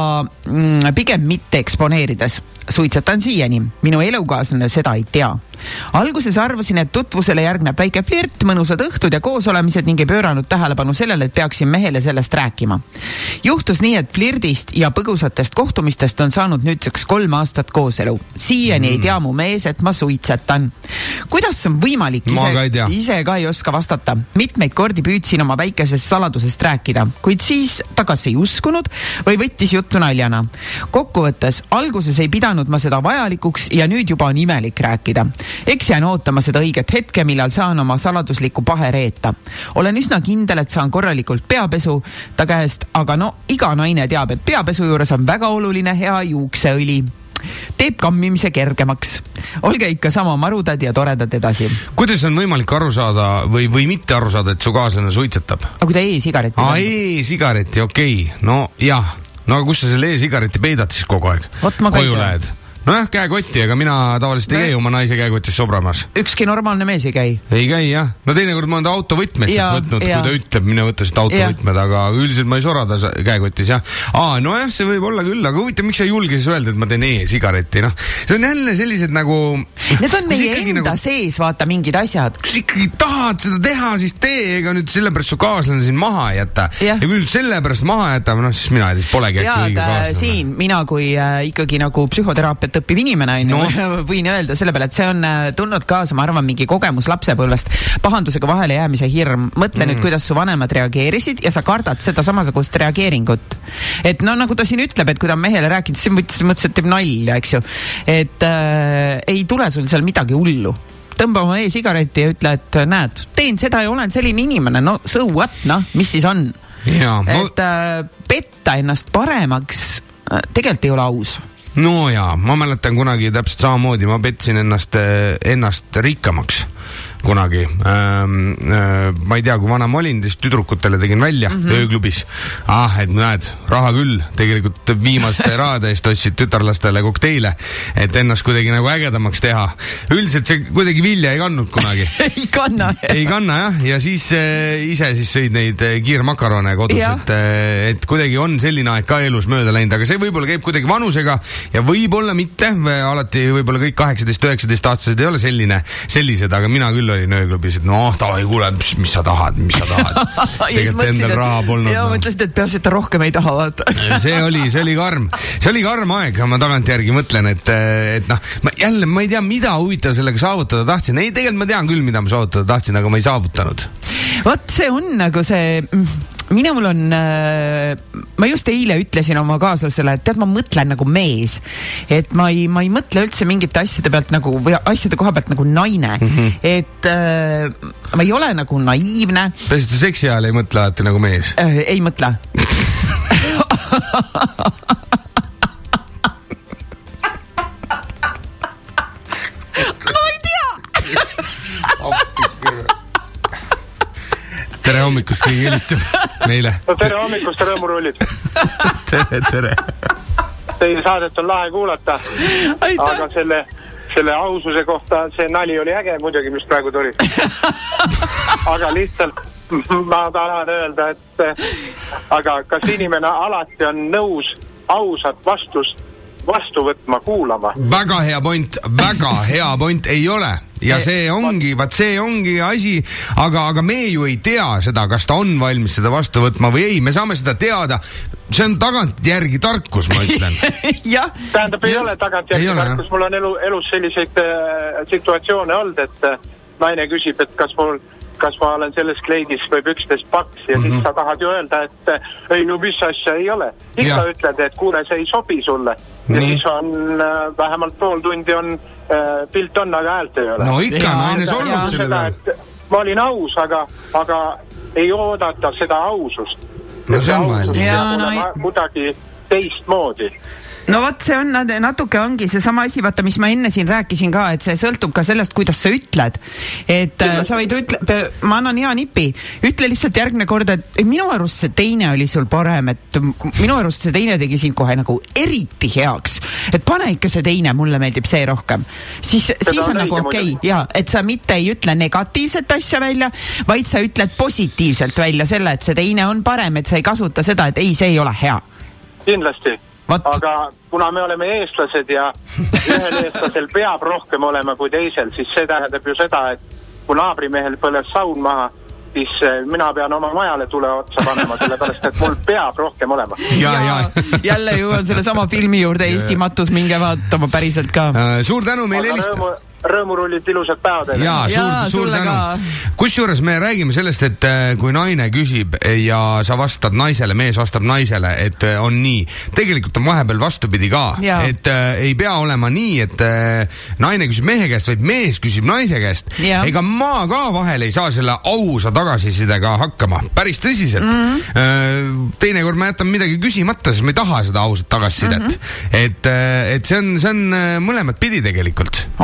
pigem mitte eksponeerides. Suitsetan siiani. Minu elukaaslane seda ei tea. Alguses arvasin, et tutvusele järgneb väike flirt, mõnusad õhtud ja koosolemised ning ei pööranud tähelepanu sellele, et peaksin mehele sellest rääkima. Juhtus nii, et flirdist ja põgusatest kohtumistest on saanud nüüdseks 3 aastat kooselu. Siiani ei tea mu mees, et ma suitsetan. Kuidas on võimalik? Ise ka ei oska vastata. Mitmeid kordi püüdsin oma väikesest saladusest rääkida, kuid siis tagas ei uskunud või võttis juttu naljana. Kokkuvõttes, alguses ei pidanud ma seda vajalikuks ja nüüd juba on imelik rääkida. Eks jään ootama seda õiget hetke, millal saan oma saladuslikku pahe reeta. Olen üsna kindel, et saan korralikult peapesu ta käest, aga iga naine teab, et peapesu juures on väga oluline hea juukseõli. Teeb kammimise kergemaks. Olge ikka sama marudad ja toredad edasi. Kuidas on võimalik aru saada või mitte aru saada, et su kaaslane suitsetab? Aga kui ta e-sigareti e-sigareti, okei. No jah. No aga kus sa selle e-sigareti peidad siis kogu aeg? Koju lähed? nojah, käekotti, aga mina tavaliselt ei käi oma naise käekotis sobramas. Ükski normaalne mees ei käi. Ei käi, jah. No teinekord ma olen ta autovõtmed võtnud, kui ta ütleb, mine võtta seda autovõtmed, aga üldiselt ma ei sora ta käekotis, jah. Nojah, see võib olla küll, aga huvitav, miks sa ei julge siis öelda, et ma teen e-sigaretti, noh. See on jälle sellised nagu... Need on meie enda sees, vaata, mingid asjad. Kui sa ikkagi tahad seda teha, siis tee, ega nüüd sellepärast su kaaslane siin maha ei jäta. Ja kui nüüd sellepärast maha jäta, noh, siis mina ei tea, polegi äkki õige kaaslane. Siin mina kui ikkagi nagu psühhoteraapiat õppiv inimene võin öelda selle peale, et see on tulnud kaasa, ma arvan, mingi kogemus lapsepõlvest, pahandusega vahele jäämise hirm. Mõtle nüüd, kuidas su vanemad reageerisid ja sa kardad seda samasugust reageeringut. Et no nagu ta siin ütleb, et kui ta on mehele rääkinud, siis mõtles, et teeb nalja, eks ju. Et ei tule sul seal midagi hullu. Tõmba oma e-sigareti ja ütle, et näed, teen seda ja olen selline inimene, no so what, noh, mis siis on? Et petta ennast paremaks tegelikult ei ole aus. No jaa, ma mäletan kunagi täpselt samamoodi, ma petsin ennast rikkamaks kunagi. Ma ei tea, kui vana ma olin, siis tüdrukutele tegin välja ööklubis. Et näed, raha küll. Tegelikult viimaste rahade eest ostsid tütarlastele kokteile, et ennast kuidagi nagu ägedamaks teha. Üldiselt see kuidagi vilja ei kannnud kunagi. Ei kanna. Ei kanna, jah. Ja siis ise siis sõid neid kiirmakarone kodus, et kuidagi on selline aeg ka elus mööda läinud, aga see võib-olla käib kuidagi vanusega ja võib-olla mitte. Alati võib-olla kõik 18-19 aastased ei ole sellised, aga mina küll olin ööklubis, et tavai, kuule, mis sa tahad? Tegelikult endal raha polnud. Ja mõtlesid, et peaks, et ta rohkem ei taha vaata. See oli karm. See oli karm aeg, ma tagantjärgi mõtlen, et noh, ma ei tea, mida huvitav sellega saavutada tahtsin. Ei, tegelikult ma tean küll, mida ma saavutada tahtsin, aga ma ei saavutanud. Vot see on nagu see... mul on, ma just eile ütlesin oma kaaslasele, et tead, ma mõtlen nagu mees, et ma ei mõtle üldse mingite asjade pealt nagu, või asjade koha pealt nagu naine, et ma ei ole nagu naiivne. Pärast seksi ajal ei mõtle alati nagu mees? Ei mõtle. Ma ei tea! Tere hommikust, keegi helistab meile. No tere hommikust, rõõmurullid. Tere. Teie saadet on lahe kuulata. Aga selle aususe kohta see nali oli äge muidugi, mis praegu tuli. Aga lihtsalt ma tahan öelda, et aga kas inimene alati on nõus ausat vastu võtma, kuulama? Väga hea point ei ole. Ja see ongi asi, aga me ju ei tea seda, kas ta on valmis seda vastu võtma või ei. Me saame seda teada. See on tagantjärgi tarkus, ma ütlen. Tähendab, ei ole tagantjärgi tarkus. Mul on elus selliseid situatsioone olnud, et naine küsib, et kas ma olen selles kleidis või pükstes paks ja siis sa tahad ju öelda, et ei, no mis asja ei ole. Ikka ütled, et kuule, see ei sobi sulle. Ja siis on vähemalt pool tundi on pilt on, aga häält ei ole. No ikka, naine solvub selle peal. Ma olin aus, aga ei oodata seda ausust. No see on vahel. Kuidagi teistmoodi. No vot, see on natuke ongi see sama asi, vaata, mis ma enne siin rääkisin ka, et see sõltub ka sellest, kuidas sa ütled. Et sa võid ma annan hea nipi, ütle lihtsalt järgmine kord, et minu arust see teine oli sul parem, et minu arust see teine tegi sind kohe nagu eriti heaks. Et pane ikka see teine, mulle meeldib see rohkem. Siis on nagu okei. Ja, et sa mitte ei ütle negatiivset asja välja, vaid sa ütled positiivselt välja selle, et see teine on parem, et sa ei kasuta seda, et ei, see ei ole hea. Kindlasti. Aga kuna me oleme eestlased ja ühel eestlasel peab rohkem olema kui teisel, siis see tähendab ju seda, et kui naabrimehel põles saun maha, siis mina pean oma majale tule otsa panema, sellepärast, et mul peab rohkem olema. Jälle jõuan selle sama filmi juurde, Eesti matus, minge vaatama päriselt ka. Suur tänu meile helistada. Rõõmurullid, ilusad päevadele. Suur tänu. Kusjuures me räägime sellest, et kui naine küsib ja sa vastad naisele, mees vastab naisele, et on nii. Tegelikult on vahepeal vastupidi ka. Et ei pea olema nii, et naine küsib mehe käest, vaid mees küsib naise käest. Ega ma ka vahel ei saa selle ausa tagasisidega hakkama. Päris tõsiselt. Teinekord ma jätan midagi küsimata, sest ma ei taha seda ausat tagasisidet. Et see on mõlemat pidi tegelikult. On.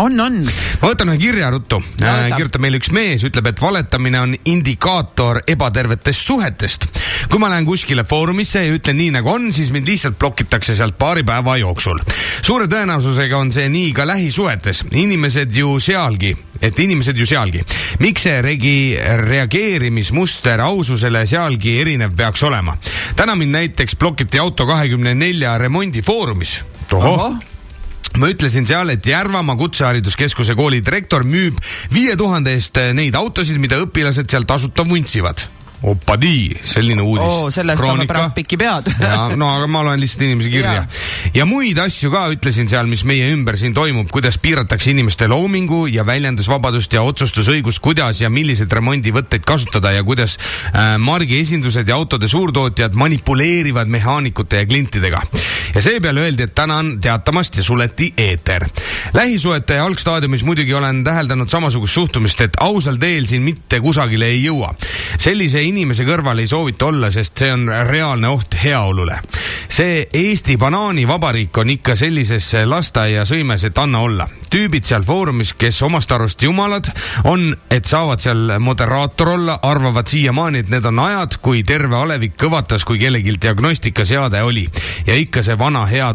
Ma võtan ühe kirja ruttu. Kirjutab meile üks mees, ütleb, et valetamine on indikaator ebatervetest suhetest. Kui ma lähen kuskile foorumisse ja ütlen nii nagu on, siis mind lihtsalt blokitakse sealt paari päeva jooksul. Suure tõenäosusega on see nii ka lähisuhetes. Inimesed ju sealgi. Miks see reageerimismuster aususele sealgi erinev peaks olema? Täna mind näiteks blokiti auto 24 remondifoorumis. Oho. Ma ütlesin seal, et Järvamaa kutsehariduskeskuse kooli direktor müüb 5000 eest neid autosid, mida õpilased seal tasuta vuntsivad. Opadii, selline uudis. Sellest saame pärast pikki pead. Ja, no aga ma loen lihtsalt inimese kirja. Ja muid asju ka ütlesin seal, mis meie ümber siin toimub, kuidas piiratakse inimeste loomingu ja väljendusvabadust ja otsustusõigust, kuidas ja millised remondivõtteid kasutada ja kuidas margi esindused ja autode suurtootjad manipuleerivad mehaanikute ja klientidega. Ja seepeale öeldi, et tänan teatamast ja suleti eeter. Lähisuhete algstaadiumis muidugi olen täheldanud samasugust suhtumist, et ausal teel siin mitte kusagile ei jõua. Sellise inimese kõrval ei soovita olla, sest see on reaalne oht heaolule. See Eesti banaanivabariik on ikka sellises lasteaia sõimes, et anna olla. Tüübid seal foorumis, kes omast arvust jumalad on, et saavad seal moderaator olla, arvavad siiamaani, et need on ajad, kui terve alevik kõvatas, kui kellegilt diagnostikaseade oli. Ja ikka see vana hea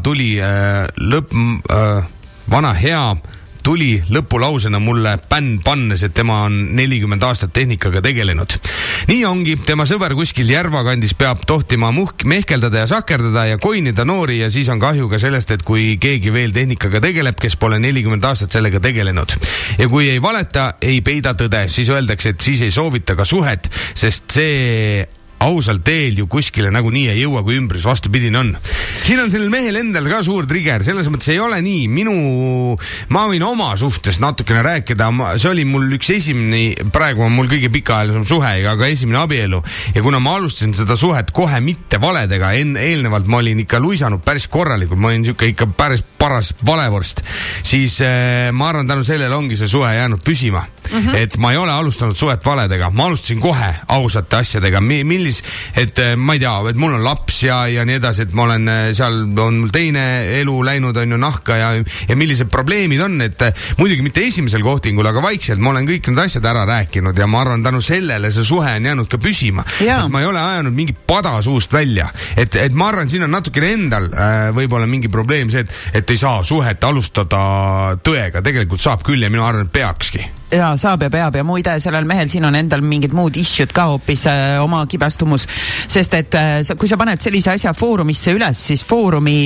tuli lõpulausena mulle pannes, et tema on 40 aastat tehnikaga tegelenud. Nii ongi, tema sõber kuskil Järvakandis peab tohtima mehkeldada ja sakerdada ja koinida noori ja siis on kahju ka sellest, et kui keegi veel tehnikaga tegeleb, kes pole 40 aastat sellega tegelenud. Ja kui ei valeta, ei peida tõde, siis öeldakse, et siis ei soovita ka suhet, sest see ausal teel ju kuskile nagunii ei jõua, kui ümbrus vastupidine on. Siin on sellel mehel endal ka suur trigger, selles mõttes ei ole nii. Ma võin oma suhtes natukene rääkida, see oli mul üks esimene, praegu on mul kõige pikaajalisem suhe, aga esimene abielu. Ja kuna ma alustasin seda suhet kohe mitte valedega, eelnevalt ma olin ikka luisanud päris korralikult, ma olin ikka päris paras valevorst, siis ma arvan, tänu sellele ongi see suhe jäänud püsima. Et ma ei ole alustanud suhet valedega, ma alustasin kohe ausate asjadega, et ma ei tea, et mul on laps ja nii edasi, et ma olen seal, on mul teine elu läinud, on ju nahka ja millised probleemid on, et muidugi mitte esimesel kohtingul, aga vaikselt ma olen kõik need asjad ära rääkinud ja ma arvan, tänu sellele see suhe on jäänud ka püsima. Et ma ei ole ajanud mingi pada suust välja, et ma arvan, siin on natukene endal võib-olla mingi probleem see, et ei saa suhet alustada tõega, tegelikult saab küll ja minu arvan, et peakski. Ja saab ja peab ja muide sellel mehel siin on endal mingid muud issued ka hoopis oma kibestumus, sest et kui sa paned sellise asja foorumisse üles, siis foorumi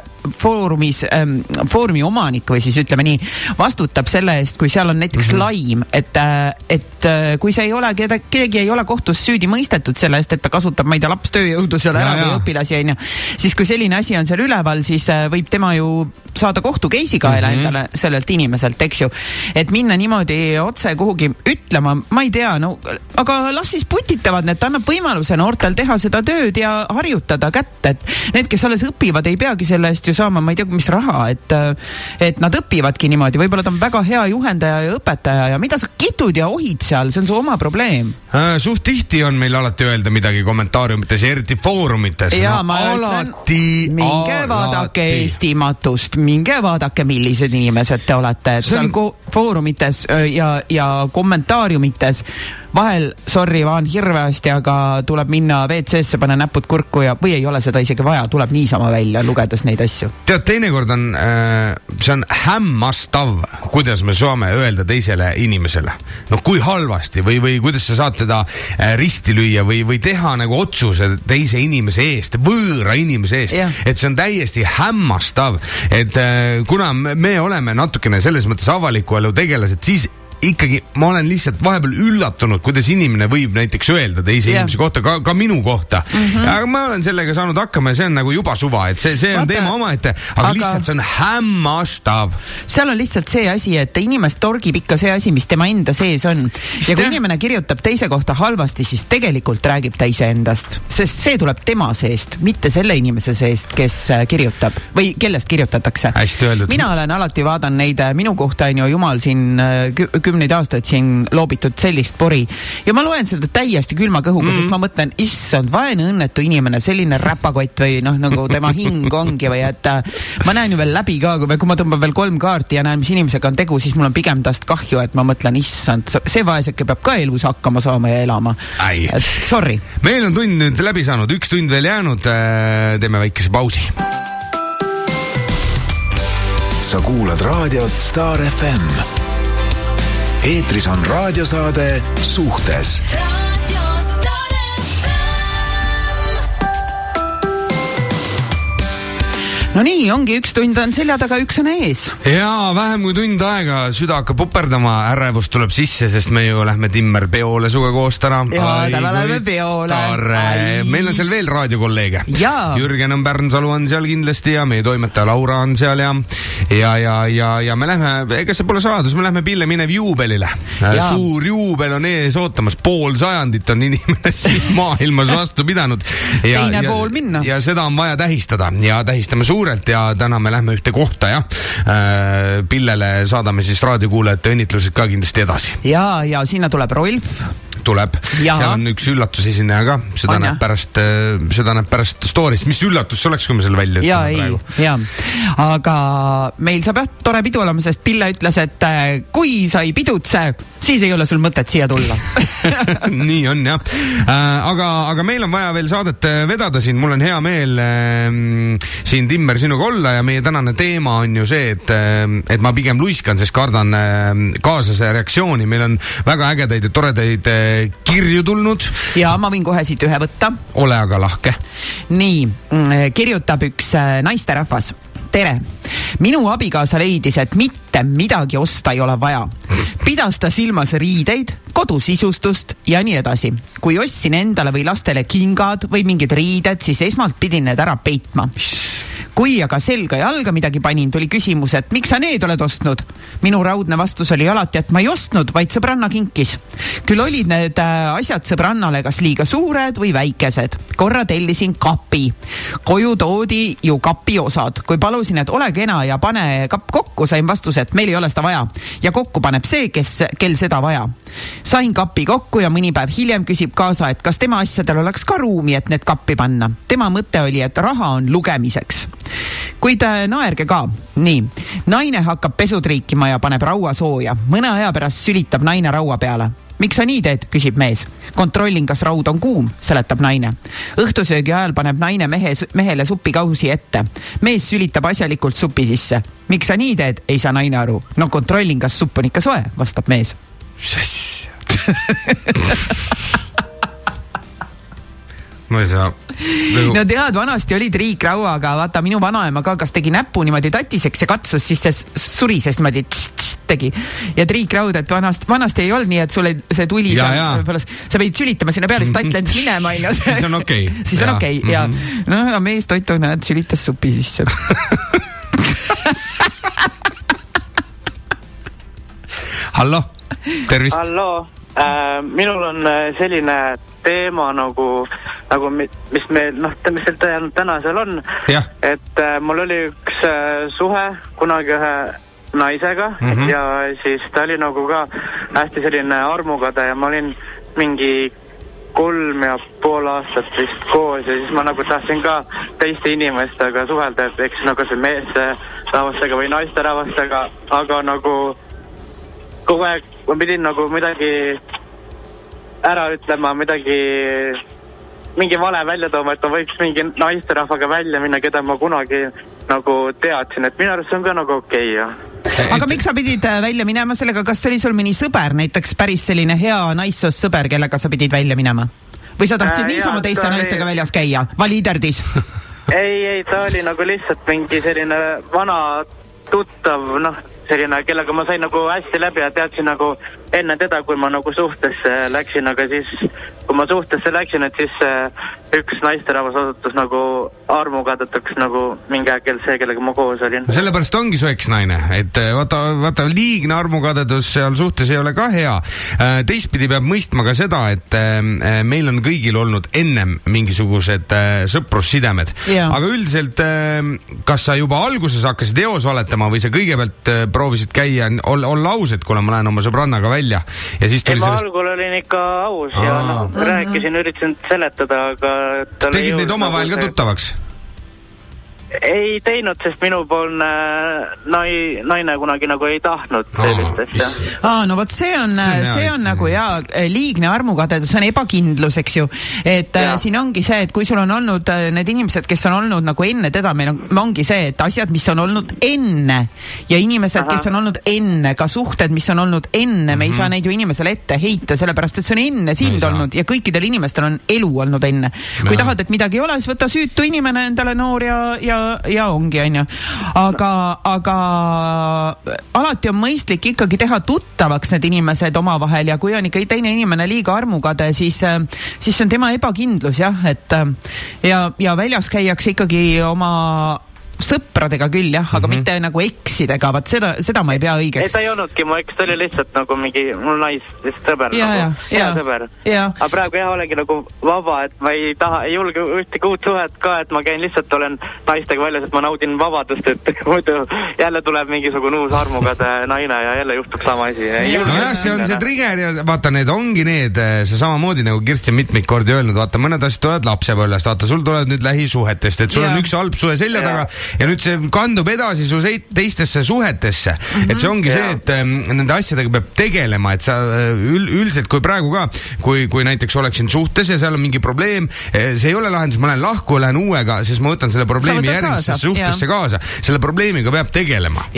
omanik või siis ütleme nii, vastutab selle eest, kui seal on näiteks laim, et kui see ei ole, keegi ei ole kohtus süüdi mõistetud selle eest, et ta kasutab, ma ei tea, lapstööjõudu seal ära või õpilasi, siis kui selline asi on seal üleval, siis võib tema ju saada kohtu keisi kaela endale sellelt inimeselt, eks ju, et minna niimoodi otse kuhugi ütlema, ma ei tea, no aga las siis putitavad need, ta annab võimaluse noortel teha seda tööd ja harjutada kätt, et need, kes alles õpivad, ei peagi selle eest ju saama, ma ei tea, mis raha, et nad õpivadki niimoodi, võib-olla ta on väga hea juhendaja ja õpetaja ja mida sa kitud ja ohid seal, see on su oma probleem. Suht tihti on meil alati öelda midagi kommentaariumites ja eriti foorumites. Ja ma ütlen, minge vaadake eestimatust, minge vaadake, millised inimesed te olete, et seal foorumites ja kommentaariumites vahel, sorry, vaan hirveasti, aga tuleb minna WC-sse, pane näpud kurku või ei ole seda isegi vaja, tuleb niisama välja lugedes neid asju. Tead, teinekord on, see on hämmastav, kuidas me saame öelda teisele inimesele. No kui halvasti või kuidas sa saad teda risti lüüa või teha nagu otsuse teise inimese eest, võõra inimese eest, et see on täiesti hämmastav, et kuna me oleme natukene selles mõttes avaliku elu tegelased, siis ikkagi ma olen lihtsalt vahepeal üllatunud, kuidas inimene võib näiteks öelda teise inimese kohta, ka minu kohta. Aga ma olen sellega saanud hakkama ja see on nagu juba suva, et see on teema omaette, aga lihtsalt see on hämmastav. Seal on lihtsalt see asi, et inimest torgib ikka see asi, mis tema enda sees on. Ja kui inimene kirjutab teise kohta halvasti, siis tegelikult räägib ta ise endast, sest see tuleb tema seest, mitte selle inimese seest, kes kirjutab või kellest kirjutatakse. Hästi öeldud. Mina olen alati vaatan neid, minu kohta on ju jumal siin 10 kümneid aastaid siin loobitud sellist pori ja ma loen seda täiesti külma kõhuga, sest ma mõtlen, issand, vaene õnnetu inimene, selline räpakott või nagu tema hing ongi või et ma näen ju veel läbi ka, kui ma tõmban veel 3 kaarti ja näen, mis inimesega on tegu, siis mul on pigem tast kahju, et ma mõtlen, issand, see vaeseke peab ka elus hakkama saama ja elama. Sorry. Meil on tund nüüd läbi saanud, 1 tund veel jäänud, teeme väikese pausi. Sa kuulad raadiot Star FM. Eetris on raadiosaade Suhtes. No nii, ongi 1 tund on selja taga, 1 on ees. Jaa, vähem kui tund aega, süda hakkab uperdama, ärevus tuleb sisse, sest me ju lähme Timmer peole suga koos täna. Jaa, täna lähme peole. Meil on seal veel raadiokolleege. Jürgen on Pärnsalu on seal kindlasti ja meie toimetaja Laura on seal ja me lähme, ega see pole saladus, me lähme Pille minev juubelile. Suur juubel on ees ootamas, 500 sajandit on inimene siin maailmas vastu pidanud. Teine pool minna. Ja seda on vaja tähistada ja tähistame ja täna me lähme ühte kohta ja Pillele saadame siis raadiokuulajate õnnitlused ka kindlasti edasi. Ja sinna tuleb Rolf. Tuleb. Seal on üks üllatus esineja ka. Seda näeb pärast story'st. Mis üllatus see oleks, kui me selle välja ütleme praegu? Jaa. Aga meil saab tore pidu olema, sest Pille ütles, et kui sa ei pidutse, siis ei ole sul mõtet siia tulla. Nii on, jah. Aga meil on vaja veel saadet vedada siin. Mul on hea meel siin Timmer sinuga olla ja meie tänane teema on ju see, et ma pigem luiskan, sest kardan kaasase reaktsiooni. Meil on väga ägedaid ja toredaid kirju tulnud. Ja ma võin kohe siit ühe võtta. Ole aga lahke. Nii, kirjutab üks naisterahvas. Tere! Minu abikaasa leidis, et mitte midagi osta ei ole vaja. Pidas ta silmas riideid, kodusisustust ja nii edasi. Kui ostsin endale või lastele kingad või mingid riided, siis esmalt pidin need ära peitma. Kui aga selga ja jalga midagi panin, tuli küsimus, et miks sa need oled ostnud? Minu raudne vastus oli alati, et ma ei ostnud, vaid sõbranna kinkis. Küll olid need asjad sõbrannale kas liiga suured või väikesed. Korra tellisin kapi. Koju toodi ju kapi osad. Kui palusin, et ole kena ja pane kapp kokku, sain vastuse, et meil ei ole seda vaja. Ja kokku paneb see, kel seda vaja. Sain kapi kokku ja mõni päev hiljem küsib kaasa, et kas tema asjadel oleks ka ruumi, et need kappi panna. Tema mõte oli, et raha on lugemiseks. Kuid naerge ka. Nii, naine hakkab pesud riikima ja paneb raua sooja. Mõne aja pärast sülitab naine raua peale. Miks sa nii teed, küsib mees. Kontrollin, kas raud on kuum, seletab naine. Õhtusöögi ajal paneb naine mehele supikausi ette. Mees sülitab asjalikult supi sisse. Miks sa nii teed, ei saa naine aru. No kontrollin, kas supp on ikka soe, vastab mees. Ma ei saa. No tead, vanasti oli triikrauaga, vaata minu vanaema ka, kas tegi näppu niimoodi tatiseks ja katsus, siis see surises niimoodi tegi. Ja triikraud, et vanasti ei olnud nii, et sulle see tuli sa võid sülitama sinna peale, siis tatt lendis minema. Siis on okei. Siis on okei, ja no mees toitu näed, sülitas supi sisse. Hallo, tervist. Hallo, minul on selline teema mis meil, mis täna seal on, et mul oli üks suhe kunagi ühe naisega ja siis ta oli nagu ka hästi selline armukade ja ma olin mingi 3,5 aastat vist koos ja siis ma nagu tahtsin ka teiste inimestega suhelda, et eks nagu see meesterahvastega või naisterahvastega, aga nagu kogu aeg ma pidin nagu midagi ära ütlema, mingi vale välja tooma, et ma võiks mingi naisterahvaga välja minna, keda ma kunagi nagu teadsin, et minu arust see on ka nagu okei, jah. Aga miks sa pidid välja minema sellega, kas oli sul mõni sõber, näiteks päris selline hea naissoost sõber, kellega sa pidid välja minema? Või sa tahtsid niisama teiste naistega väljas käia? Validerdis? Ei, ta oli nagu lihtsalt mingi selline vana tuttav, selline, kellega ma sain nagu hästi läbi ja teadsin nagu enne teda, kui ma nagu suhtesse läksin, aga siis, kui ma suhtesse läksin, et siis üks naisterahvas osutus nagu armukadetaks nagu mingi äkel see, kellega ma koos olin. Sellepärast ongi su eksnaine, et vaata liigne armukadedus seal suhtes ei ole ka hea. Teistpidi peab mõistma ka seda, et meil on kõigil olnud ennem mingisugused sõprussidemed. Aga üldiselt, kas sa juba alguses hakkasid eos valetama või sa kõigepealt proovisid käia, olla ausad, kuna ma lähen oma sõbrannaga välja ja siis tuli sellest... algul olin ikka aus ja rääkisin, üritasin seletada, aga... Tegid neid omavahel ka tuttavaks? Ei teinud, sest minupoolne naine kunagi nagu ei tahtnud sellistest. No võt, see on nagu liigne armukadedus, see on ebakindlus, eks ju. Et siin ongi see, et kui sul on olnud need inimesed, kes on olnud nagu enne teda, meil ongi see, et asjad, mis on olnud enne ja inimesed, kes on olnud enne, ka suhted, mis on olnud enne, me ei saa neid ju inimesele ette heita, sellepärast, et see on enne sind olnud ja kõikidel inimestel on elu olnud enne. Kui tahad, et midagi ei ole, siis võta süütu inimene endale noor ja ongi, on ju. Aga alati on mõistlik ikkagi teha tuttavaks need inimesed omavahel ja kui on ikka teine inimene liiga armukade, siis on tema ebakindlus, jah, et ja väljas käiakse ikkagi oma sõpradega küll, jah, aga mitte nagu eksidega, vaat seda ma ei pea õigeks. Ei, ta ei olnudki mu eks, ta oli lihtsalt nagu mingi mul naist sõber, hea sõber. Aga praegu olengi nagu vaba, et ma ei julge ühtegi uut suhet ka, et ma käin lihtsalt, olen naistega väljas, et ma naudin vabadust, et muidu jälle tuleb mingisugune uus armukade naine ja jälle juhtub sama asi. See on see trigger ja vaata, need ongi see samamoodi nagu Kirsti mitmeid kordi öelnud, vaata, mõned asjad tulevad lapsepõlvest, vaata, sul tulevad nüüd lähisuhetest, et sul on üks halb suhe selja taga ja nüüd see kandub edasi su teistesse suhetesse. Et see ongi see, et nende asjadega peab tegelema, et sa üldiselt, kui praegu ka, kui näiteks oleksin suhtes ja seal on mingi probleem, see ei ole lahendus, ma lähen lahku, lähen uuega, siis ma võtan selle probleemi järgmisse suhtesse kaasa. Selle probleemiga peab tegelema.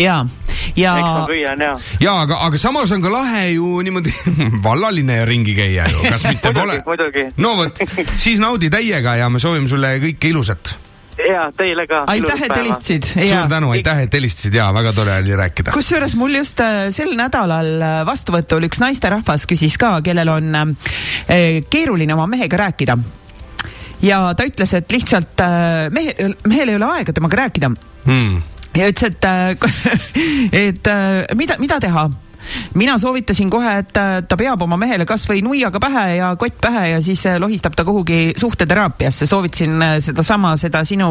Aga samas on ka lahe ju niimoodi vallaline ringi käia ju, kas mitte pole? No võt, siis naudi täiega ja me soovime sulle kõike ilusat. Ja, teile ka. Aitäh, et helistasid. Suur tänu, aitäh, et helistasid ja väga tore oli rääkida. Kusjuures mul just sel nädalal vastuvõtul üks naisterahvas küsis ka, kellel on keeruline oma mehega rääkida. Ja ta ütles, et lihtsalt mehel ei ole aega temaga rääkida. Ja ütles, et mida teha? Mina soovitasin kohe, et ta peab oma mehele kas või nuiaga pähe ja kott pähe ja siis lohistab ta kuhugi suhteteraapiasse. Soovitasin seda sinu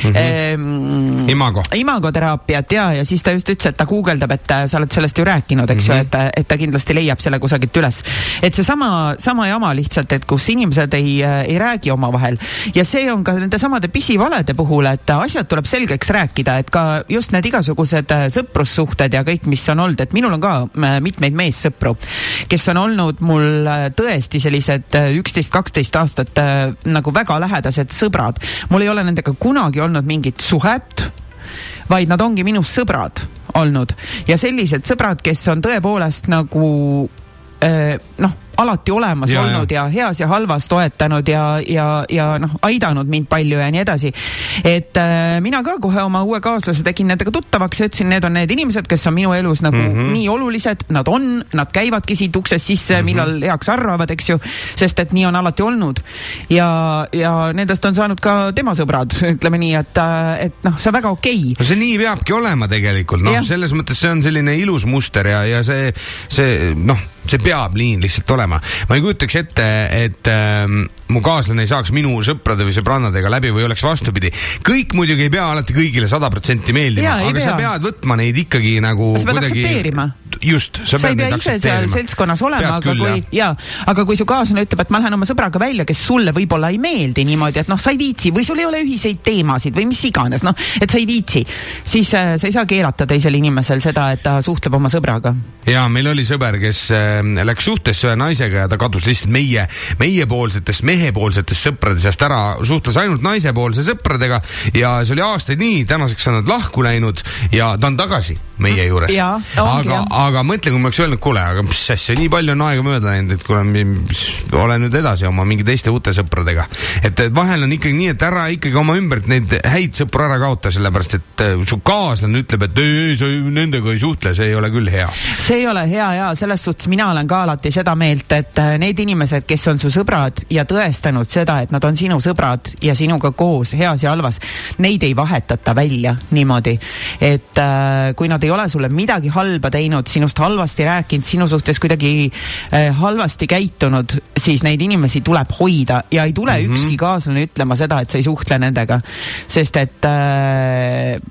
imagoteraapiat ja siis ta just ütles, et ta guugeldab, et sa oled sellest ju rääkinud, eks ju, et ta kindlasti leiab selle kusagilt üles. Et see sama jama lihtsalt, et kus inimesed ei räägi oma vahel. Ja see on ka nende samade pisivalede puhul, et asjad tuleb selgeks rääkida, et ka just need igasugused sõprussuhted ja kõik, mis on olnud, et minul on ka mitmeid meessõpru, kes on olnud mul tõesti sellised 11-12 aastat nagu väga lähedased sõbrad. Mul ei ole nendega kunagi olnud mingit suhet, vaid nad ongi minu sõbrad olnud. Ja sellised sõbrad, kes on tõepoolest nagu alati olemas olnud ja heas ja halvas toetanud ja aidanud mind palju ja nii edasi. Et mina ka kohe oma uue kaaslase tegin nendega tuttavaks ja ütlesin, need on need inimesed, kes on minu elus nagu nii olulised, nad käivadki siit uksest sisse, millal heaks arvavad, eks ju, sest et nii on alati olnud. Ja nendest on saanud ka tema sõbrad, ütleme nii, et see on väga okei. No see nii peabki olema tegelikult, selles mõttes see on selline ilus muster ja see peab nii lihtsalt olema. Ma ei kujutaks ette, et mu kaaslane ei saaks minu sõprade või sõbrannadega läbi või oleks vastupidi. Kõik muidugi ei pea alati kõigile 100% meeldima, aga sa pead võtma neid ikkagi nagu sa pead aktsepteerima. Just, sa ei pea ise seal seltskonnas olema, aga kui su kaaslane ütleb, et ma lähen oma sõbraga välja, kes sulle võib-olla ei meeldi niimoodi, et sa ei viitsi või sul ei ole ühiseid teemasid või mis iganes, et sa ei viitsi, siis sa ei saa keelata teisel inimesel seda, et ta suhtleb oma sõbraga. Ja meil oli sõber, kes läks suhtesse ühe naisega ja ta kadus lihtsalt mehepoolsetest sõprade seast ära, suhtles ainult naisepoolse sõpradega ja see oli aastaid nii, tänaseks on nad lahku läinud ja ta on tagasi meie juures. Aga mõtle, kui ma oleks öelnud, kuule, aga mis asja, nii palju on aega mööda läinud, et kuule, ole nüüd edasi oma mingi teiste uute sõpradega. Et vahel on ikkagi nii, et ära ikkagi oma ümbert neid häid sõpru ära kaota, sellepärast, et su kaaslane ütleb, et sa nendega ei suhtle, see ei ole küll hea. See ei ole hea ja selles suhtes mina olen ka alati seda meelt, et need inimesed, kes on su sõbrad ja tõestanud seda, et nad on sinu sõbrad ja sinuga koos heas ja halvas, neid ei vahetata välja niimoodi, et kui nad ei ole sulle midagi halba teinud, sinust halvasti rääkinud, sinu suhtes kuidagi halvasti käitunud, siis neid inimesi tuleb hoida ja ei tule ükski kaaslane ütlema seda, et sa ei suhtle nendega, sest et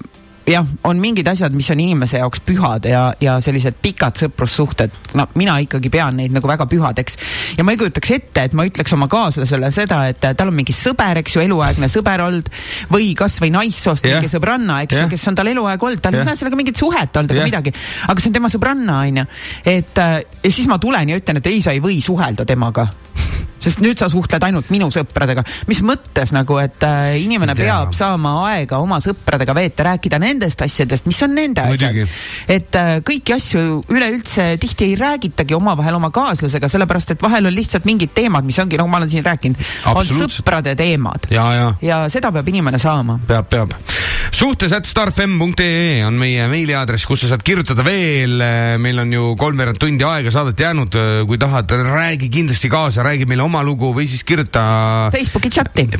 jah, on mingid asjad, mis on inimese jaoks pühad ja sellised pikad sõprussuhted, no mina ikkagi pean neid nagu väga pühadeks. Ja ma ei kujutaks ette, et ma ütleks oma kaaslasele seda, et tal on mingi sõber, eks ju, eluaegne sõber olnud, või kas või naissoost mingi sõbranna, eks ju, kes on tal eluaeg olnud, tal ei ole sellega mingit suhet olnud ega midagi, aga see on tema sõbranna, on ju. Ja siis ma tulen ja ütlen, et ei, sa ei või suhelda temaga. Sest nüüd sa suhtled ainult minu sõpradega. Mis mõttes nagu, et inimene peab saama aega oma sõpradega veeta, rääkida nendest asjadest, mis on nende asjad. Et kõiki asju üleüldse tihti ei räägitagi omavahel oma kaaslasega, sellepärast, et vahel on lihtsalt mingid teemad, mis ongi, nagu ma olen siin rääkinud, on sõprade teemad. Ja seda peab inimene saama. Peab. suhtes@starfm.ee on meie meiliaadress, kus sa saad kirjutada veel. Meil on ju 3 tundi aega saadet jäänud. Kui tahad, räägi kindlasti kaasa, räägi meile oma lugu või siis kirjuta Facebooki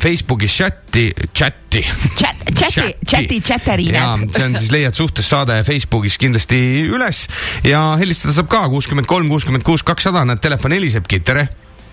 chatteriinad. Ja see on siis leiad suhtes saade Facebookis kindlasti üles ja helistada saab ka 63 66 200, näed telefon helisebki, tere.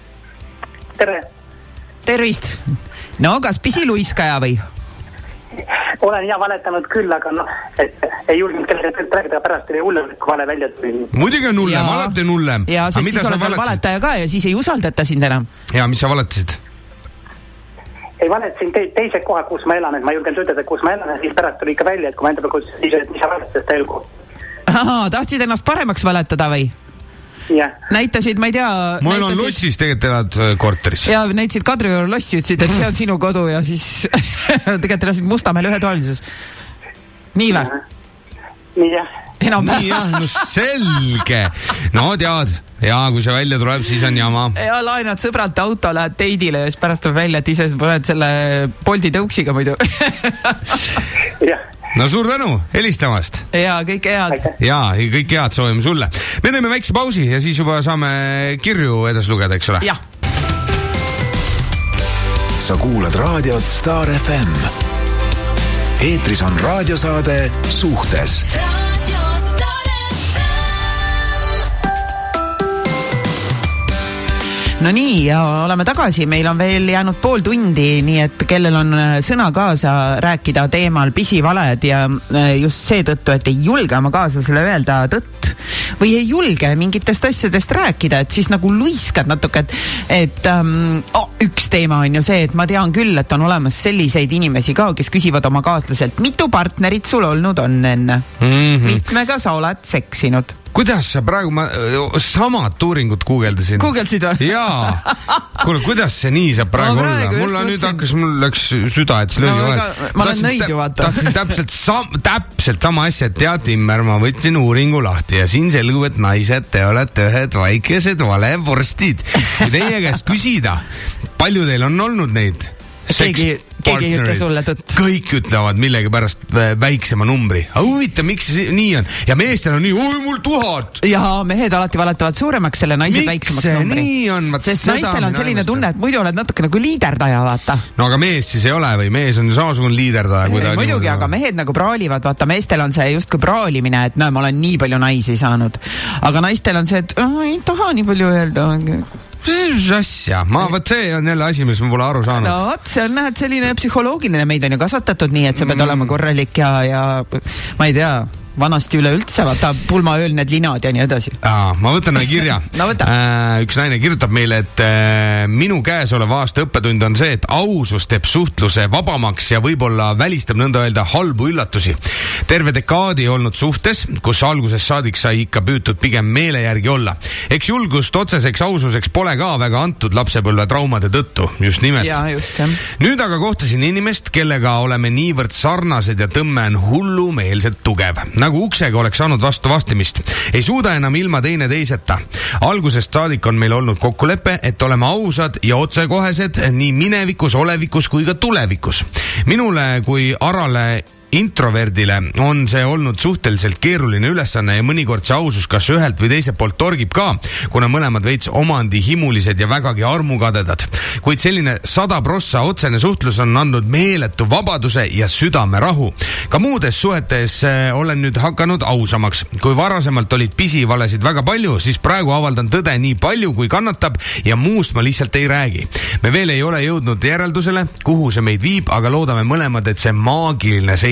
Tervist. No kas pisiluiskaja või? Olen valetanud küll, aga ei julgenud kellegi rääkida, pärast oli hullem, kui vale välja tuli. Muidugi on hullem, alati on hullem. Ja siis oled veel valetaja ka ja siis ei usaldata sind enam. Ja mis sa valetasid? Ei valetasin teise koha, kus ma elan, et ma julgen töötada, kus ma elan ja siis pärast tuli ikka välja, et kui ma enda peal, siis mis sa valetasid ta elgu. Tahtsid ennast paremaks valetada või? Ja. Näitasid, ma ei tea... Ma elan lossis, tegelikult elad korteris. Ja näitasid Kadrioru lossi, ütlesid, et see on sinu kodu ja siis tegelikult elasid Mustamäel ühetoalises. Nii või? Nii jah. Nii jah, no selge. No tead, ja kui see välja tuleb, siis on jama. Ja laenad sõbralt auto, lähed teidile ja siis pärast on välja, et ise paned selle Bolti tõuksiga muidu. Jah. No suur tänu helistamast. Ja kõik head. Ja kõik head soovime sulle. Me teeme väikse pausi ja siis juba saame kirju edas lugeda, eks ole? Jah. Sa kuulad raadiot Star FM. Eetris on raadiosaade Suhtes. No nii, ja oleme tagasi, meil on veel jäänud pool tundi, nii et kellel on sõna kaasa rääkida teemal pisivaled ja just seetõttu, et ei julge oma kaaslasele öelda tõtt või ei julge mingitest asjadest rääkida, et siis nagu luiskad natuke, et üks teema on ju see, et ma tean küll, et on olemas selliseid inimesi ka, kes küsivad oma kaaslaselt, mitu partnerit sul olnud on enne? Mitmega sa oled seksinud? Kuidas sa praegu, ma samad uuringut guugeldasin. Guugeldasid või? Jaa. Kuule, kuidas see nii saab praegu olla? Mulla nüüd hakkas, mul läks süda, et see löögi vahel. Ma olen nõid ju vaata. Tahtsin täpselt sama asja, et tead, Timmer, ma võtsin uuringu lahti ja siin selgub, et naised, te olete ühed väikesed valevorstid. Kui teie käest küsida, palju teil on olnud neid? Keegi ei ütle sulle tõtt. Kõik ütlevad millegi pärast väiksema numbri. Aga huvita, miks see nii on? Ja meestel on nii, oi mul 1000. Ja mehed alati valetavad suuremaks selle naise väiksemaks numbri. Miks see nii on? Sest naistel on selline tunne, et muidu oled natuke nagu liiderdaja, vaata. No aga mees siis ei ole või? Mees on ju samasugune liiderdaja. Muidugi, aga mehed nagu praalivad, vaata, meestel on see just kui praalimine, et ma olen nii palju naisi saanud. Aga naistel on see, et ei taha nii palju öelda. Asja, võt see on jälle asi, mis ma pole aru saanud. No võt, see on nähed selline psühholoogiline, meid on ju kasvatatud nii, et sa pead olema korralik ja ma ei tea, vanasti üleüldse, vaata pulmaööl need linad ja nii edasi. Ma võtan ühe kirja. No võta. Üks naine kirjutab meile, et minu käesoleva aasta õppetund on see, et ausus teeb suhtluse vabamaks ja võib-olla välistab nõnda öelda halbu üllatusi. Terve dekaadi olnud suhtes, kus alguses saadik sai ikka püütud pigem meele järgi olla. Eks julgust otseseks aususeks pole ka väga antud lapsepõlve traumade tõttu, just nimelt. Ja, just, jah. Nüüd aga kohtasin inimest, kellega oleme niivõrd sarnased ja tõmme on hullumeelselt tugev. Nagu uksega oleks saanud vastu vastimist. Ei suuda enam ilma teiseta. Algusest saadik on meil olnud kokkulepe, et oleme ausad ja otsekohesed nii minevikus, olevikus kui ka tulevikus. Minule kui Arale introverdile on see olnud suhteliselt keeruline ülesanne ja mõnikord see ausus kas ühelt või teiselt poolt torgib ka, kuna mõlemad veits omandi himulised ja vägagi armukadedad. Kuid selline 100% otsene suhtlus on andnud meeletu vabaduse ja südamerahu. Ka muudes suhetes olen nüüd hakanud ausamaks. Kui varasemalt olid pisivalesid väga palju, siis praegu avaldan tõde nii palju, kui kannatab ja muust ma lihtsalt ei räägi. Me veel ei ole jõudnud järeldusele, kuhu see meid viib, aga loodame mõlemad, et see maagiline seik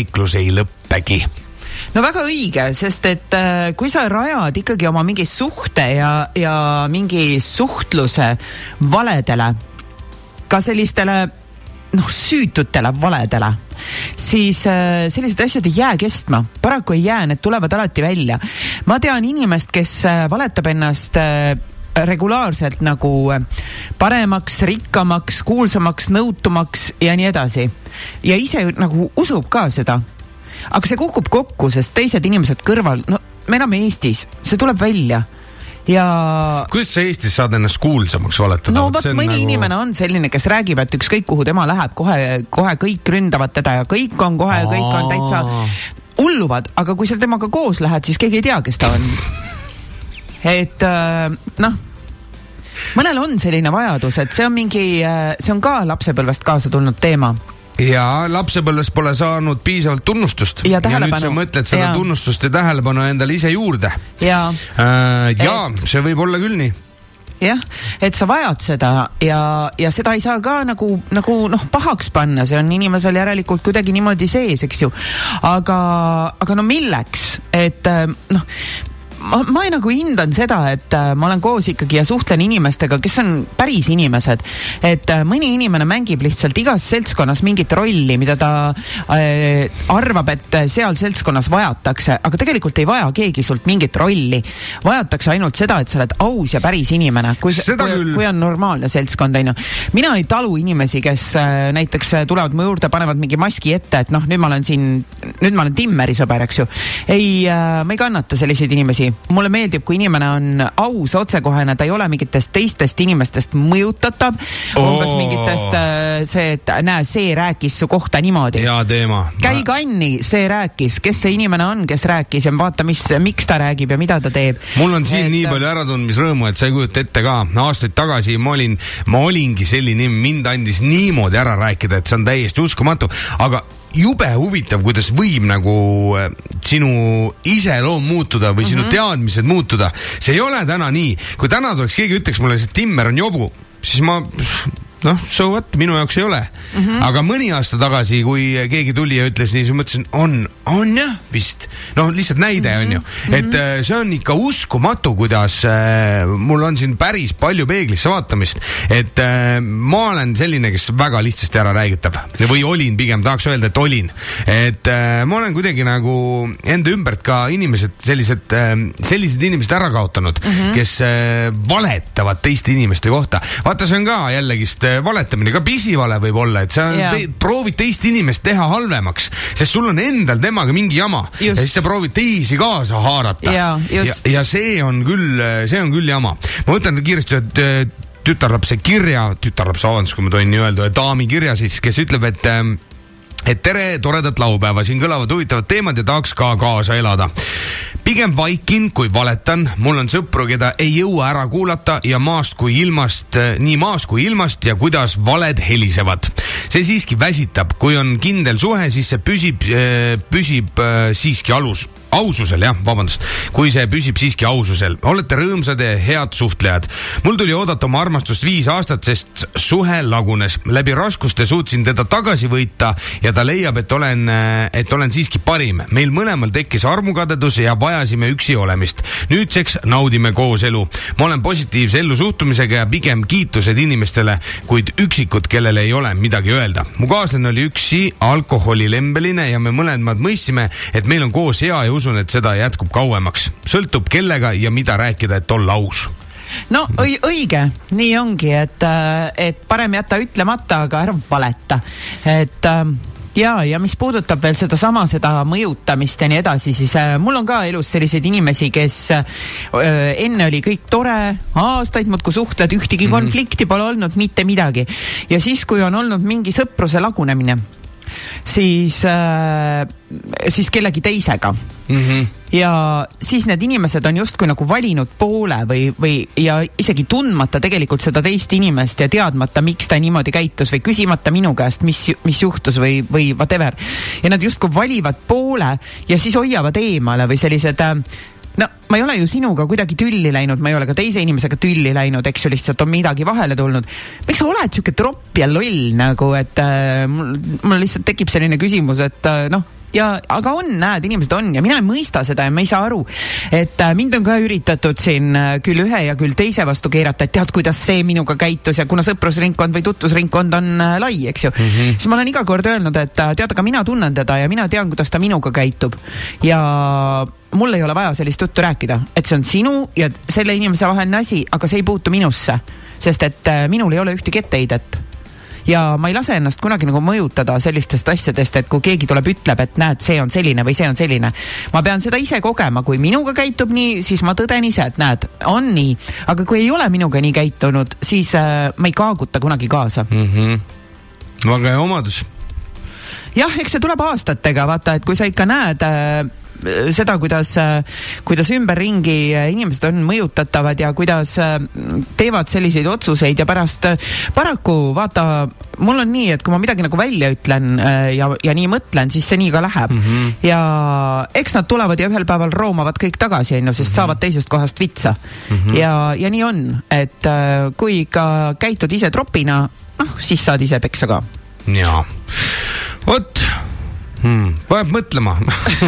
seiklus ei lõppegi. No väga õige, sest et kui sa rajad ikkagi oma mingi suhte ja mingi suhtluse valedele, ka sellistele süütutele valedele, siis sellised asjad ei jää kestma. Paraku ei jää, need tulevad alati välja. Ma tean inimest, kes valetab ennast regulaarselt nagu paremaks, rikkamaks, kuulsamaks, nõutumaks ja nii edasi. Ja ise nagu usub ka seda. Aga see kukub kokku, sest teised inimesed kõrval, me enam Eestis, see tuleb välja. Ja kuidas sa Eestis saad ennast kuulsamaks valetada? No mõni inimene on selline, kes räägib, et ükskõik kuhu tema läheb, kohe kõik ründavad teda ja kõik on täitsa hulluvad, aga kui sa temaga koos lähed, siis keegi ei tea, kes ta on. Et mõnel on selline vajadus, et see on ka lapsepõlvest kaasa tulnud teema. Ja lapsepõlves pole saanud piisavalt tunnustust ja nüüd sa mõtled seda tunnustust ja tähelepanu endale ise juurde ja see võib olla küll nii. Jah, et sa vajad seda ja seda ei saa ka nagu pahaks panna, see on inimesel järelikult kuidagi niimoodi sees, eks ju, aga milleks, et ma nagu hindan seda, et ma olen koos ikkagi ja suhtlen inimestega, kes on päris inimesed, et mõni inimene mängib lihtsalt igas seltskonnas mingit rolli, mida ta arvab, et seal seltskonnas vajatakse, aga tegelikult ei vaja keegi sult mingit rolli. Vajatakse ainult seda, et sa oled aus ja päris inimene, kui on normaalne seltskond. Mina ei talu inimesi, kes näiteks tulevad mu juurde, panevad mingi maski ette, et nüüd ma olen Timmeri sõber, eks ju. Ma ei kannata selliseid inimesi. Mulle meeldib, kui inimene on aus, otsekohene, ta ei ole mingitest teistest inimestest mõjutatav, umbes mingitest et see rääkis su kohta niimoodi. Hea teema. Käi kanni, see rääkis, kes see inimene on, kes rääkis ja vaata, miks ta räägib ja mida ta teeb. Mul on siin nii palju äratundmisrõõmu, et sa ei kujuta ette ka. Aastaid tagasi ma olingi selline, mind andis niimoodi ära rääkida, et see on täiesti uskumatu, aga jube huvitav, kuidas võib nagu sinu iseloom muutuda või sinu teadmised muutuda. See ei ole täna nii. Kui täna tuleks keegi ütleks mulle, et Timmer on jobu, siis ma so what, minu jaoks ei ole. Aga mõni aasta tagasi, kui keegi tuli ja ütles nii, siis mõtlesin, on jah, vist. Lihtsalt näide on ju. Et see on ikka uskumatu, kuidas mul on siin päris palju peeglisse vaatamist. Et ma olen selline, kes väga lihtsasti ära räägitab. Või olin pigem, tahaks öelda, et olin. Et ma olen kuidagi nagu enda ümbert ka sellised inimesed ära kaotanud, kes valetavad teiste inimeste kohta. Vaata, see on ka jällegist valetamine, ka pisivale võib olla, et sa proovid teist inimest teha halvemaks, sest sul on endal temaga mingi jama. Ja siis sa proovid teisi kaasa haarata. Ja see on küll jama. Ma võtan kiiresti tütarlapse kirja, kui ma tohin nii öelda, daami kirja siis, kes ütleb, et tere, toredat laupäeva, siin kõlavad huvitavad teemad ja tahaks ka kaasa elada. Pigem vaikin, kui valetan, mul on sõpru, keda ei jõua ära kuulata ja nii maast kui ilmast ja kuidas valed helisevad. See siiski väsitab, kui on kindel suhe, siis see püsib siiski aususel, kui see püsib siiski aususel. Olete rõõmsad ja head suhtlejad. Mul tuli oodata oma armastust 5 aastat, sest suhe lagunes. Läbi raskuste suutsin teda tagasi võita ja ta leiab, et olen siiski parim. Meil mõlemal tekkis armukadedus ja vajasime üksi olemist. Nüüdseks naudime koos elu. Ma olen positiivse ellu suhtumisega ja pigem kiitused inimestele, kuid üksikud, kellele ei ole midagi öelda. Mu kaaslane oli üksi alkoholilembeline ja me mõlemad mõistsime, et meil on koos hea ja usun, et seda jätkub kauemaks. Sõltub kellega ja mida rääkida, et olla aus. Õige, nii ongi, et parem jätta ütlemata, aga ära valeta. Ja mis puudutab veel seda mõjutamist ja nii edasi, siis mul on ka elus selliseid inimesi, kes enne oli kõik tore, aastaid muudkui suhtled, ühtegi konflikti pole olnud, mitte midagi. Ja siis, kui on olnud mingi sõpruse lagunemine, siis kellegi teisega. Ja siis need inimesed on justkui nagu valinud poole või ja isegi tundmata tegelikult seda teist inimest ja teadmata, miks ta niimoodi käitus või küsimata minu käest, mis juhtus või whatever. Ja nad justkui valivad poole ja siis hoiavad eemale või sellised ma ei ole ju sinuga kuidagi tülli läinud, ma ei ole ka teise inimesega tülli läinud, eks ju, lihtsalt on midagi vahele tulnud. Miks sa oled siuke tropp ja loll nagu, et mul lihtsalt tekib selline küsimus, et aga näed, inimesed on ja mina ei mõista seda ja ma ei saa aru, et mind on ka üritatud siin küll ühe ja küll teise vastu keerata, et tead, kuidas see minuga käitus ja kuna sõprusringkond või tutvusringkond on lai, eks ju, siis ma olen iga kord öelnud, et tead, aga mina tunnen teda ja mina tean, kuidas ta minuga käitub ja mul ei ole vaja sellist juttu rääkida, et see on sinu ja selle inimese vaheline asi, aga see ei puutu minusse, sest et minul ei ole ühtegi etteheidet. Ja ma ei lase ennast kunagi nagu mõjutada sellistest asjadest, et kui keegi tuleb, ütleb, et näed, see on selline või see on selline. Ma pean seda ise kogema, kui minuga käitub nii, siis ma tõden ise, et näed, on nii. Aga kui ei ole minuga nii käitunud, siis ma ei kaaguta kunagi kaasa. Väga hea omadus. Jah, eks see tuleb aastatega, vaata, et kui sa ikka näed seda, kuidas ümberringi inimesed on mõjutatavad ja kuidas teevad selliseid otsuseid ja pärast paraku, vaata, mul on nii, et kui ma midagi nagu välja ütlen ja nii mõtlen, siis see nii ka läheb. Ja eks nad tulevad ja ühel päeval roomavad kõik tagasi, sest saavad teisest kohast vitsa. Ja nii on, et kui ikka käitud ise tropina, siis saad ise peksa ka. Jaa. Vot, paneb mõtlema,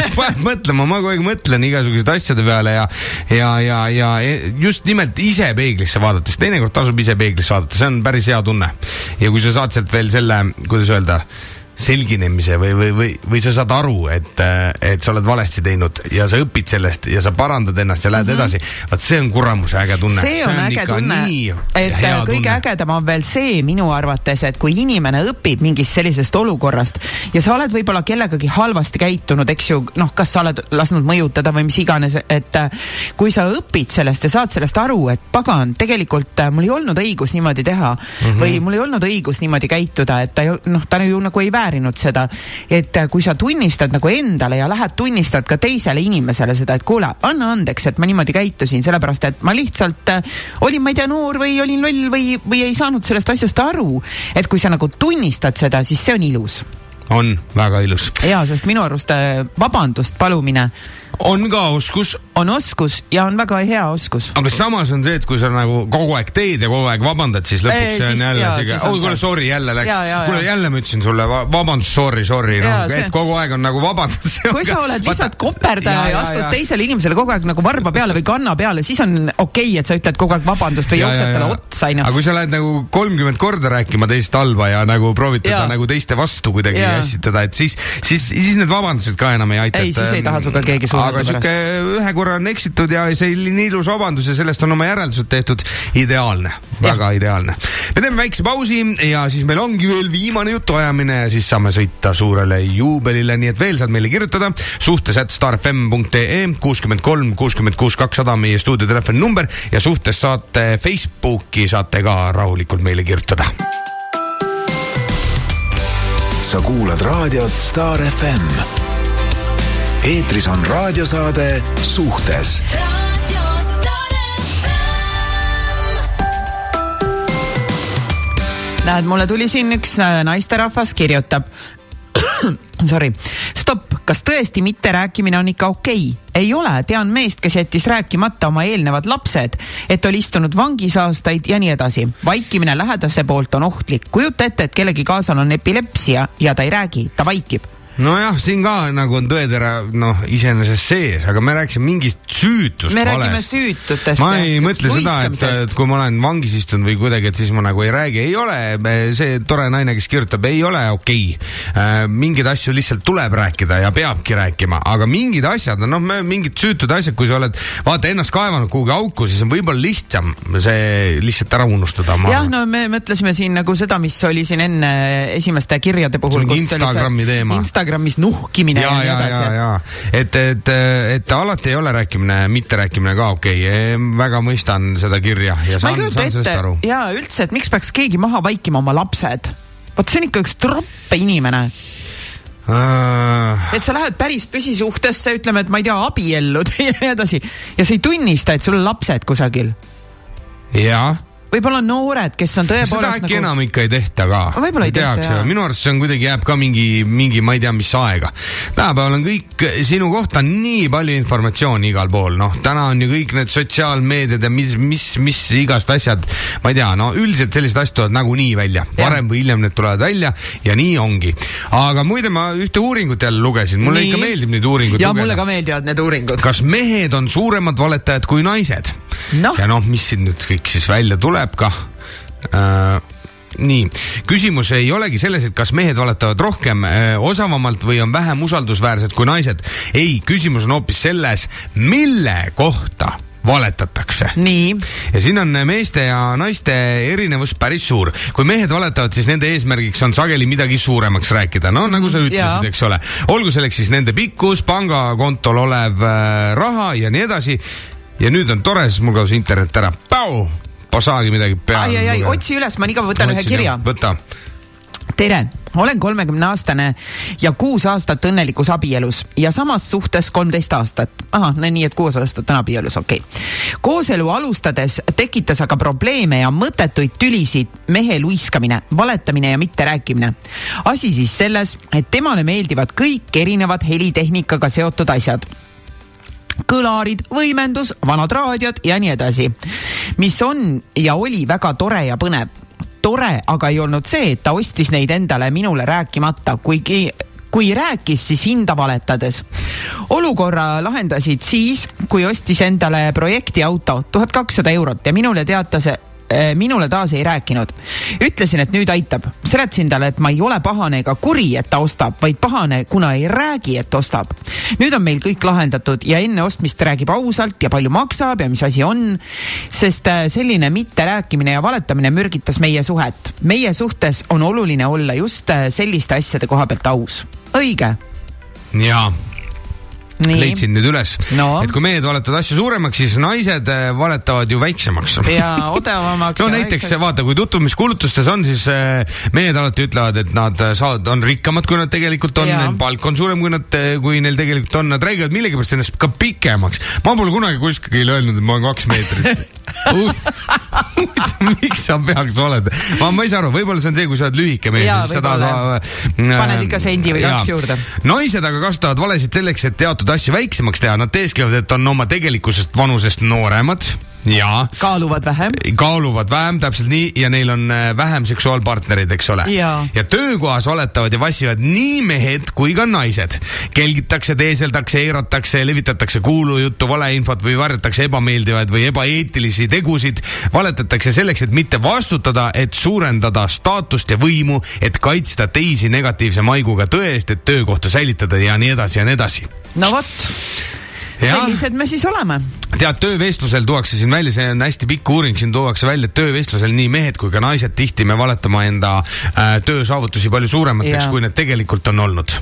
ma kogu aeg mõtlen igasugused asjade peale ja just nimelt ise peeglisse vaadates, teinekord tasub ise peeglisse vaadata, see on päris hea tunne. Ja kui sa saad sealt veel selle, kuidas öelda, selginemise või sa saad aru, et sa oled valesti teinud ja sa õpid sellest ja sa parandad ennast ja lähed edasi. Vaat see on kuramuse äge tunne. See on äge tunne, et kõige ägedam on veel see minu arvates, et kui inimene õpib mingist sellisest olukorrast ja sa oled võib-olla kellegagi halvasti käitunud, eks ju, kas sa oled lasknud mõjutada või mis iganes, et kui sa õpid sellest ja saad sellest aru, et pagan, tegelikult mul ei olnud õigus niimoodi teha või mul ei olnud õigus niimoodi käituda, et ta ju nagu ei seda, et kui sa tunnistad nagu endale ja lähed tunnistad ka teisele inimesele seda, et kuule, anna andeks, et ma niimoodi käitusin, sellepärast, et ma lihtsalt olin, ma ei tea, noor või olin loll või ei saanud sellest asjast aru, et kui sa nagu tunnistad seda, siis see on ilus. On väga ilus. Ja, sest minu arust vabandust palumine on ka oskus. On oskus ja on väga hea oskus. Aga samas on see, et kui sa nagu kogu aeg teed ja kogu aeg vabandad, siis lõpuks see on jälle kuule, sorry, jälle läks. Kuule, jälle ma ütlesin sulle, vabandust, sorry. Et kogu aeg on nagu vabandad. Kui sa oled lihtsalt koperdaja ja astud teisele inimesele kogu aeg nagu varba peale või kanna peale, siis on okei, et sa ütled kogu aeg vabandust või jooksed talle otsa. Aga kui sa lähed nagu 30 korda rääkima teist halba ja nagu proovitada nagu teiste vastu kuidagi ässitada, et siis need vabandused ka enam ei aita. Ei, siis ei taha suga keegi sulle. Aga siuke ühe korra on eksitud ja selline ilus vabandus ja sellest on oma järeldused tehtud. Ideaalne, väga ideaalne. Me teeme väikse pausi ja siis meil ongi veel viimane jutuajamine ja siis saame sõita suurele juubelile, nii et veel saad meile kirjutada suhtes@starfm.ee 63 66 200 meie stuudiotelefoni number ja suhtes saate Facebooki saate ka rahulikult meile kirjutada. Sa kuulad raadiot Star FM. Eetris on raadiosaade Suhtes. Näed, mulle tuli siin üks naisterahvas kirjutab. Sorry. Stopp, kas tõesti mitte rääkimine on ikka okei? Ei ole, tean meest, kes jättis rääkimata oma eelnevad lapsed, et oli istunud vangis aastaid ja nii edasi. Vaikimine lähedase poolt on ohtlik. Kujuta ette, et kellegi kaasal on epilepsia ja ta ei räägi, ta vaikib. Nojah, siin ka nagu on tõetera iseenesest sees, aga me rääksime mingist süütust. Me räägime süütutest. Ma ei mõtle seda, et kui ma olen vangis istunud või kuidagi, et siis ma nagu ei räägi. Ei ole, see tore naine, kes kirjutab, ei ole okei. Mingid asju lihtsalt tuleb rääkida ja peabki rääkima, aga mingid asjad, mingid süütud asjad, kui sa oled vaata ennast kaevanud kuhugi auku, siis on võib-olla lihtsam see lihtsalt ära unustada. Jah, me mõtlesime siin nagu seda, mis oli siin enne esimeste kirjade puhul. Instagrami teema. Instagramis nuhkimine ja nii edasi. Et alati ei ole rääkimine, mitte rääkimine ka okei. Väga mõistan seda kirja ja saan sellest aru. Ja üldse, et miks peaks keegi maha vaikima oma lapsed? Vaat see on ikka üks troppe inimene. Et sa lähed päris püsisuhtesse, ütleme, et ma ei tea, abiellud ja nii edasi. Ja sa ei tunnista, et sul on lapsed kusagil. Jaa. võib-olla noored, kes on tõepoolest seda äkki enam ikka ei tehta ka. Võib-olla ei tehta, minu arust see on kuidagi jääb ka mingi ma ei tea, mis aega. Tänapäeval on kõik sinu kohta nii palju informatsiooni igal pool. Täna on ju kõik need sotsiaalmeediad ja mis igast asjad, ma ei tea, üldiselt sellised asjad tulevad nagu nii välja. Varem või hiljem need tulevad välja ja nii ongi. Aga muide, ma ühte uuringut jälle lugesin. Mulle ikka meeldib neid uuringut ja lugeda. Mulle ka meeldivad need uuringud. Kas mehed on suuremad valetajad kui naised? Ja mis siin nüüd kõik siis välja tuleb ka? Nii, küsimus ei olegi selles, et kas mehed valetavad rohkem osavamalt või on vähem usaldusväärsed kui naised. Ei, küsimus on hoopis selles, mille kohta valetatakse. Nii. Ja siin on meeste ja naiste erinevus päris suur. Kui mehed valetavad, siis nende eesmärgiks on sageli midagi suuremaks rääkida. Nagu sa ütlesid, eks ole. Olgu selleks siis nende pikkus, pangakontol olev raha ja nii edasi. Ja nüüd on tore, siis mul kadus internet ära. Pau! Pasaagi midagi peale. Otsi üles, ma nii kaua võtan ühe kirja. Võta. Tere, olen 30-aastane ja 6 aastat õnnelikus abielus ja samas suhtes 13 aastat. Nii, et 6 aastat on abielus, okei. Kooselu alustades tekitas aga probleeme ja mõttetuid tülisid mehe luiskamine, valetamine ja mitte rääkimine. Asi siis selles, et temale meeldivad kõik erinevad helitehnikaga seotud asjad. Kõlarid, võimendus, vanad raadiod ja nii edasi. Mis on ja oli väga tore ja põnev. Tore aga ei olnud see, et ta ostis neid endale minule rääkimata, kui rääkis, siis hinda valetades. Olukorra lahendasid siis, kui ostis endale projektiauto 1200 eurot ja minule taas ei rääkinud. Ütlesin, et nüüd aitab. Seletasin talle, et ma ei ole pahane ega kuri, et ta ostab, vaid pahane, kuna ei räägi, et ostab. Nüüd on meil kõik lahendatud ja enne ostmist räägib ausalt ja palju maksab ja mis asi on, sest selline mitte rääkimine ja valetamine mürgitas meie suhet. Meie suhtes on oluline olla just selliste asjade koha pealt aus. Õige? Jaa. Leidsin nüüd üles, et kui mehed valetavad asju suuremaks, siis naised valetavad ju väiksemaks. Ja odavamaks. Näiteks vaata, kui tutvumiskulutustes on, siis mehed alati ütlevad, et nad on rikkamad, kui nad tegelikult on, neil palk on suurem, kui neil tegelikult on, nad räägivad millegipärast ennast ka pikemaks. Ma pole kunagi kuskil öelnud, et ma olen 2 meetrit. Miks sa peaks oled? Ma ei saa aru, võib-olla see on see, kui sa oled lühike mees, siis sa paned ikka sendi või 2 juurde. Naised aga kasutavad valesid selleks, et teatud asju väiksemaks teha. Nad teesklevad, et on oma tegelikkusest vanusest nooremad. Ja kaaluvad vähem, täpselt nii, ja neil on vähem seksuaalpartnerid, eks ole. Ja töökohas valetavad ja vassivad nii mehed kui ka naised. Kelgitakse, teeseldakse, eiratakse, levitatakse kuulujuttu, valeinfot või varjatakse ebameeldivaid või ebaeetilisi tegusid. Valetatakse selleks, et mitte vastutada, et suurendada staatust ja võimu, et kaitsta teisi negatiivse maiguga tõe eest, et töökohta säilitada ja nii edasi ja nii edasi. No vot. Sellised me siis oleme. Tead, töövestlusel tuuakse siin välja, see on hästi pikk uuring, siin tuuakse välja, et töövestlusel nii mehed kui ka naised tihti me valetama enda töösaavutusi palju suuremateks, kui need tegelikult on olnud.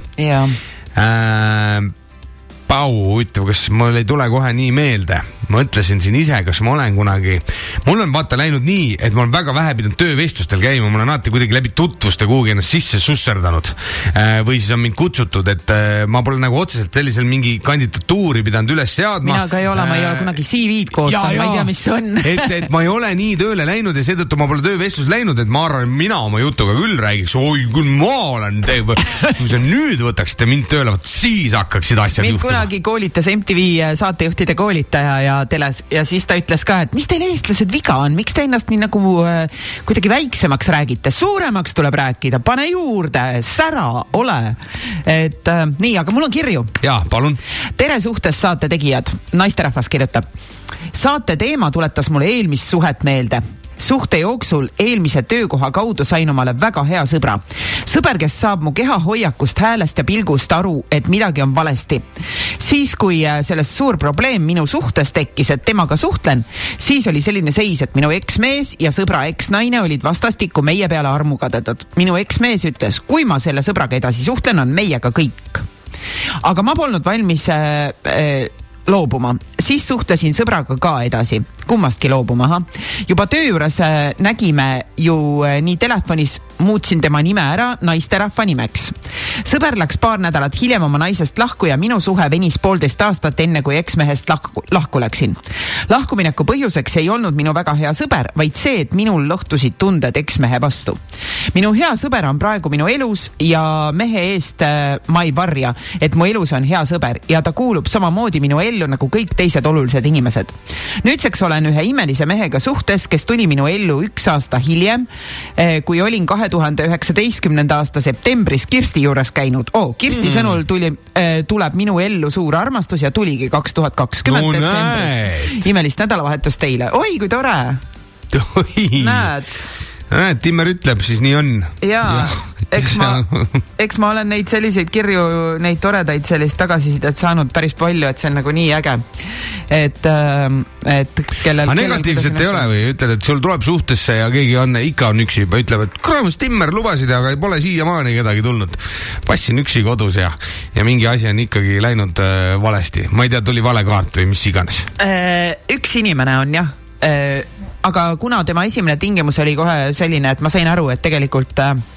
Pau, ütleb, kas mul ei tule kohe nii meelde. Ma ütlesin siin ise, kas ma olen kunagi. Mul on vaata läinud nii, et ma olen väga vähe pidanud töövestlustel käima. Ma olen alati kuidagi läbi tutvuste kuhugi ennast sisse susserdanud. Või siis on mind kutsutud, et ma pole nagu otseselt sellisel mingi kandidatuuri pidanud üles seadma. Mina ka ei ole, ma ei ole kunagi CV-d koostanud, ma ei tea, mis see on. et ma ei ole nii tööle läinud ja seetõttu ma pole töövestlus läinud, et ma arvan, et mina oma jutuga küll räägiks. Oi, küll ma olen kui sa nüüd võtaksite mind tööle, siis hakkaksid asjad juhtuma. Kunagi koolitas MTV saatejuhtide koolitaja ja teles ja siis ta ütles ka, et mis teil eestlased viga on, miks te ennast nii nagu kuidagi väiksemaks räägite, suuremaks tuleb rääkida, pane juurde, sära, ole. Et nii, aga mul on kirju. Jaa, palun. Tere suhtes saate tegijad, naisterahvas kirjutab. Saate teema tuletas mulle eelmist suhet meelde. Suhte jooksul eelmise töökoha kaudu sain omale väga hea sõbra. Sõber, kes saab mu keha hoiakust, häälest ja pilgust aru, et midagi on valesti. Siis, kui sellest suur probleem minu suhtes tekkis, et temaga suhtlen, siis oli selline seis, et minu eksmees ja sõbra eksnaine olid vastastikku meie peale armukadedad. Minu eksmees ütles, kui ma selle sõbraga edasi suhtlen, on meiega kõik. Aga ma polnud valmis loobuma. Siis suhtlesin sõbraga ka edasi. Kummastki loobuma, Juba töö juures nägime ju nii telefonis, muutsin tema nime ära naisterahva nimeks. Sõber läks paar nädalat hiljem oma naisest lahku ja minu suhe venis 1,5 aastat enne, kui eksmehest lahku läksin. Lahkumineku põhjuseks ei olnud minu väga hea sõber, vaid see, et minul lõhtusid tunded eksmehe vastu. Minu hea sõber on praegu minu elus ja mehe eest ma ei varja, et mu elus on hea sõber ja ta kuulub samamoodi minu ellu nagu kõik teised olulised inimesed. Nüüdseks olen ühe imelise mehega suhtes, kes tuli minu ellu 1 aasta hiljem, kui olin 2019. aasta septembris Kirsti juures käinud. Kirsti sõnul tuleb minu ellu suur armastus ja tuligi 2020 detsembris. Imelist nädalavahetust teile. Oi, kui tore! Näed, Timmer ütleb, siis nii on. Jaa, eks ma olen neid selliseid kirju, neid toredaid sellist tagasisidet saanud päris palju, et see on nagu nii äge. Et kellel... Aga negatiivset ei ole või? Ütled, et sul tuleb suhtesse ja keegi ikka on üksi. Ütleb, et kramus, Timmer lubasid, aga pole siiamaani kedagi tulnud. Passin üksi kodus ja mingi asi on ikkagi läinud valesti. Ma ei tea, tuli vale kaart või mis iganes. Üks inimene on jah. Aga kuna tema esimene tingimus oli kohe selline, et ma sain aru, et tegelikult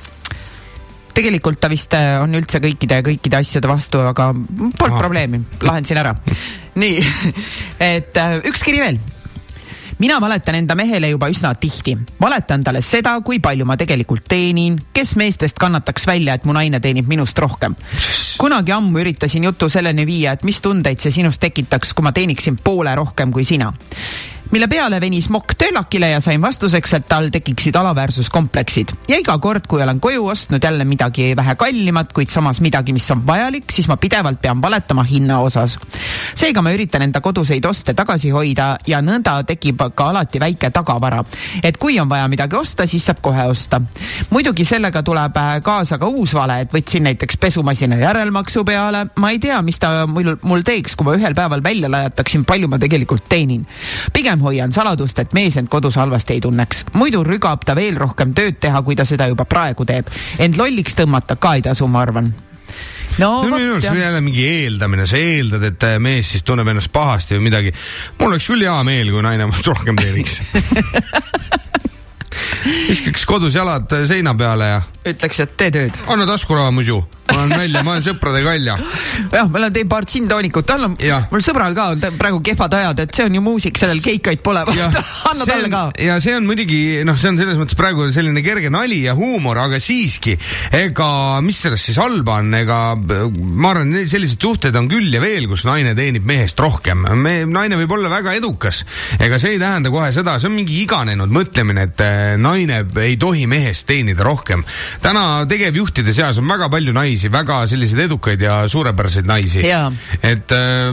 ta vist on üldse kõikide asjade vastu, aga polnud probleemi, lahendasin ära. Nii, et üks kiri veel. Mina valetan enda mehele juba üsna tihti. Valetan talle seda, kui palju ma tegelikult teenin, kes meestest kannataks välja, et mu naine teenib minust rohkem. Kunagi ammu üritasin jutu selleni viia, et mis tundeid see sinust tekitaks, kui ma teeniksin poole rohkem kui sina. Mille peale venis mokk töölakile ja sain vastuseks, et tal tekiksid alaväärsuskompleksid. Ja iga kord, kui olen koju ostnud jälle midagi vähe kallimat, kuid samas midagi, mis on vajalik, siis ma pidevalt pean valetama hinna osas. Seega ma üritan enda koduseid oste tagasi hoida ja nõnda tekib ka alati väike tagavara. Et kui on vaja midagi osta, siis saab kohe osta. Muidugi sellega tuleb kaasa ka uus vale, et võtsin näiteks pesumasina järelmaksu peale. Ma ei tea, mis ta mul teeks, kui ma ühel päeval välja lajataksin, palju ma tegelikult teenin. Pigem hoian saladust, et mees end kodus halvasti ei tunneks. Muidu rügab ta veel rohkem tööd teha, kui ta seda juba praegu teeb. Ent lolliks tõmmata ka ei tasu, ma arvan. Minu see jälle mingi eeldamine, sa eeldad, et mees siis tunneb ennast pahasti või midagi. Mul oleks küll hea meel, kui naine must rohkem teeniks. Viskaks kodus jalad seina peale ja ütleks, et tee tööd. Anna taskuraha muidu. Ma olen sõprade kalja. Jah, ma olen tein paar džintoonikut. Mul sõbral ka on praegu kehvad ajad, et see on ju muusik, sellel keikaid pole. Anna talle ka. Ja see on muidugi, see on selles mõttes praegu selline kerge nali ja huumor, aga siiski, mis sellest siis halba on, ma arvan, sellised suhted on küll ja veel, kus naine teenib mehest rohkem. Naine võib olla väga edukas. Ega see ei tähenda kohe seda, see on mingi iganenud mõtlemine, et naine ei tohi mehest teenida rohkem. Täna tegevjuhtide seas on väga palju naisi, väga selliseid edukaid ja suurepäraseid naisi. Et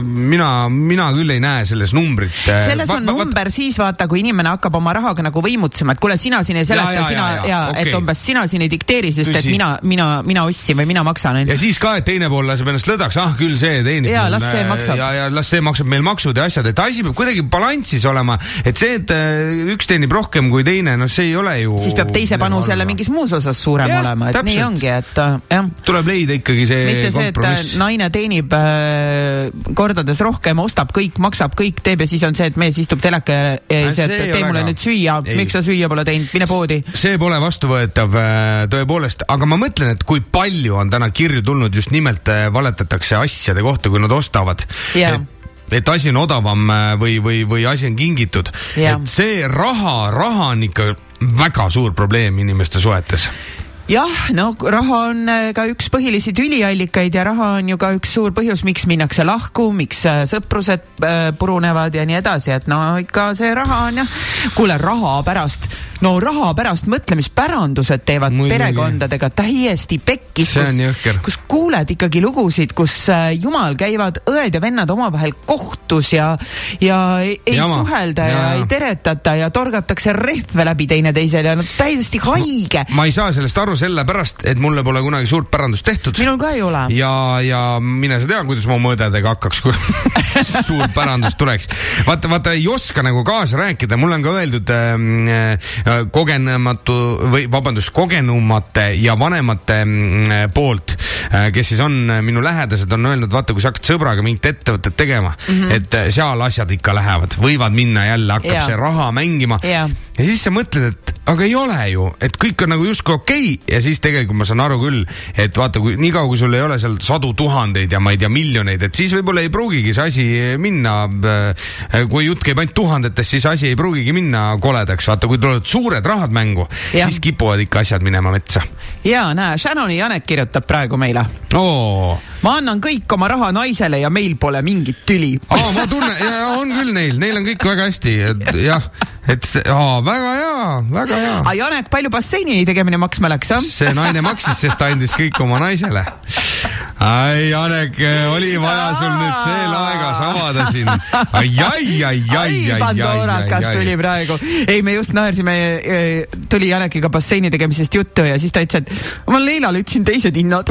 mina küll ei näe selles numbrit. Selles on number siis vaata, kui inimene hakkab oma rahaga nagu võimutsema, et kuule, sina siin ei seleta, et umbes sina siin ei dikteeri, sest et mina ossin või mina maksan. Ja siis ka, et teine pool laseb ennast lõdaks, küll see teenib. Ja las see maksab. Ja las see maksab meil maksud ja asjad, et asi peab kuidagi balanssis olema, et see, et üks teenib rohkem kui teine, see ei ole ju... Siis peab teise panus jälle mingis muus osas suurem olema, et nii ongi, et jah. Tuleb leida ikkagi see mitte kompromiss. See, et naine teenib kordades rohkem, ostab kõik, maksab kõik, teeb ja siis on see, et mees istub teleka ja tee mulle nüüd süüa, miks sa süüa pole teinud, mine poodi. See pole vastuvõetav tõepoolest, aga ma mõtlen, et kui palju on täna kirju tulnud just nimelt valetatakse asjade kohta, kui nad ostavad. Et asi on odavam või asi on kingitud. Et see raha on ikka väga suur probleem inimeste suhetes. Jah, raha on ka üks põhilisi tüliallikaid ja raha on ju ka üks suur põhjus, miks minnakse lahku, miks sõprused purunevad ja nii edasi, et ikka see raha on jah. Kuule, raha pärast mõtlemispärandused teevad perekondadega täiesti pekkis, kus kuuled ikkagi lugusid, kus jumal käivad õed ja vennad omavahel kohtus ja ei suhelda ja ei teretata ja torgatakse rehve läbi teineteisel ja täiesti haige. Ma ei saa sellest aru sellepärast, et mulle pole kunagi suurt pärandust tehtud. Minul ka ei ole. Ja mine sa tea, kuidas ma mõõdadega hakkaks, kui suur pärandus tuleks. Vaata, ei oska nagu kaasa rääkida. Mulle on ka öeldud kogenumate ja vanemate poolt, kes siis on minu lähedased, on öelnud, vaata, kui sa hakkad sõbraga mingit ettevõtet tegema, et seal asjad ikka lähevad, võivad minna jälle, hakkab see raha mängima. Ja siis sa mõtled, et aga ei ole ju, et kõik on nagu justkui okei ja siis tegelikult ma saan aru küll, et vaata, nii kaua kui sul ei ole seal sadu tuhandeid ja ma ei tea miljoneid, et siis võib-olla ei pruugigi see asi minna, kui jutt käib ainult tuhandetest, siis asi ei pruugigi minna koledaks, vaata kui tulevad suured rahad mängu, siis kipuvad ikka asjad minema metsa. Ja näe, Shannoni Janek kirjutab praegu meile. Ma annan kõik oma raha naisele ja meil pole mingit tüli. Ma tunnen, ja on küll neil on kõik väga hästi, jah, et väga hea. Janek, palju basseini tegemine maksma läks, See naine maksis, sest ta andis kõik oma naisele. Janek, oli vaja sul nüüd see laegas avada siin. Pandorakas tuli praegu. Ei, me just naersime, tuli Janekiga basseini tegemisest juttu ja siis ta ütles, et ma Leilale ütlesin teised hinnad.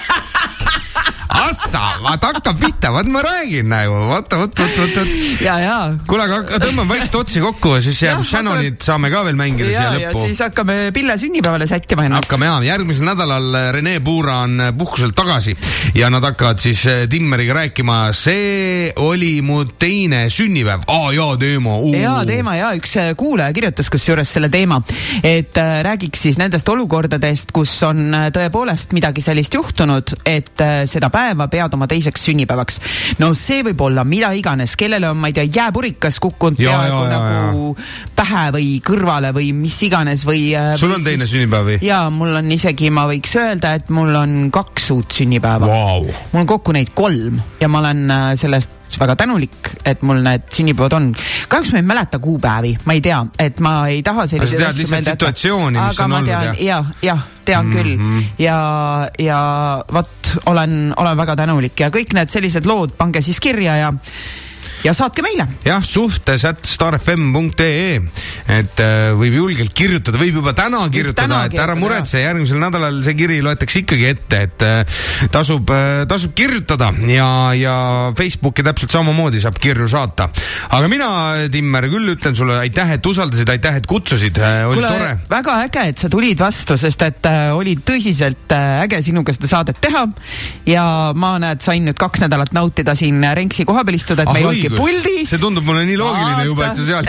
Vaata, hakkab pihta, ma räägin nagu, vaata. Kuule, aga tõmbame vaikselt otsi kokku ja siis jääb Shannonit saame ka veel mängida siia lõppu. Ja siis hakkame Pille sünnipäevale sätkima ennast. Hakkame järgmisel nädalal Rene Puura on puhkuselt tagasi ja nad hakkavad siis Timmeriga rääkima. See oli mu teine sünnipäev. Hea teema ja üks kuulaja kirjutas kusjuures selle teema, et räägiks siis nendest olukordadest, kus on tõepoolest midagi sellist juhtunud, et seda päeva pead oma teiseks sünnipäevaks. No see võib olla mida iganes, kellele on, ma ei tea, jääpurikas kukkunud peaaegu nagu pähe või kõrvale või mis iganes või... Sul on teine sünnipäev või? Jaa, mul on isegi, ma võiks öelda, et mul on 2 uut sünnipäeva. Wow. Mul on kokku neid 3 ja ma olen sellest väga tänulik, et mul need sünnipäevad on. Kahjuks ma ei mäleta kuupäevi, ma ei tea, et ma ei taha selliseid... Aga sa tead lihtsalt situatsiooni, mis on olnud, jah, tean küll. Ja vot, olen väga tänulik ja kõik need sellised lood pange siis kirja ja saatke meile. Jah, suhtes@starfm.ee, et võib julgelt kirjutada, võib juba täna kirjutada, et ära muretse, järgmisel nädalal see kiri loetakse ikkagi ette, et tasub kirjutada ja Facebooki täpselt samamoodi saab kirju saata. Aga mina, Timmer, küll ütlen sulle aitäh, et usaldasid, aitäh, et kutsusid, oli tore. Väga äge, et sa tulid vastu, sest et oli tõsiselt äge sinuga seda saadet teha ja ma sain nüüd 2 nädalat nautida siin Renksi kohapeal istuda, et me ei olgi puldis. See tundub mulle nii loogiline juba, et sa seal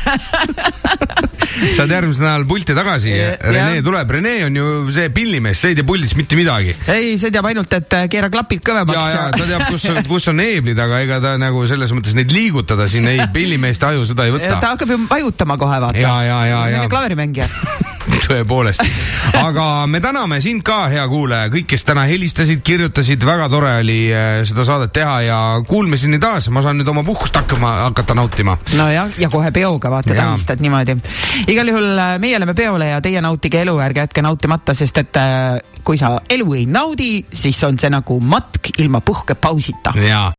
saad järgmisel nädal pulti tagasi. Rene tuleb. Rene on ju see pillimees, see ei tea puldis mitte midagi. Ei, see teab ainult, et keera klapid kõvemaks. Ja ta teab, kus on eeblid, aga ega ta nagu selles mõttes neid liigutada siin ei, pillimeeste aju seda ei võta. Ta hakkab ju vajutama kohe, vaata. Ja. Klaverimängija. Tõepoolest. Aga me täname sind ka, hea kuulaja, kõik, kes täna helistasid, kirjutasid, väga tore oli seda saadet teha ja kuulmiseni taas. Ma saan nüüd oma puhkust hakata nautima. No ja kohe peoga, vaata, tähistad niimoodi. Igal juhul meie oleme peole ja teie nautige elu, ärge jätke nautimata, sest et kui sa elu ei naudi, siis on see nagu matk ilma puhkepausita. Jaa.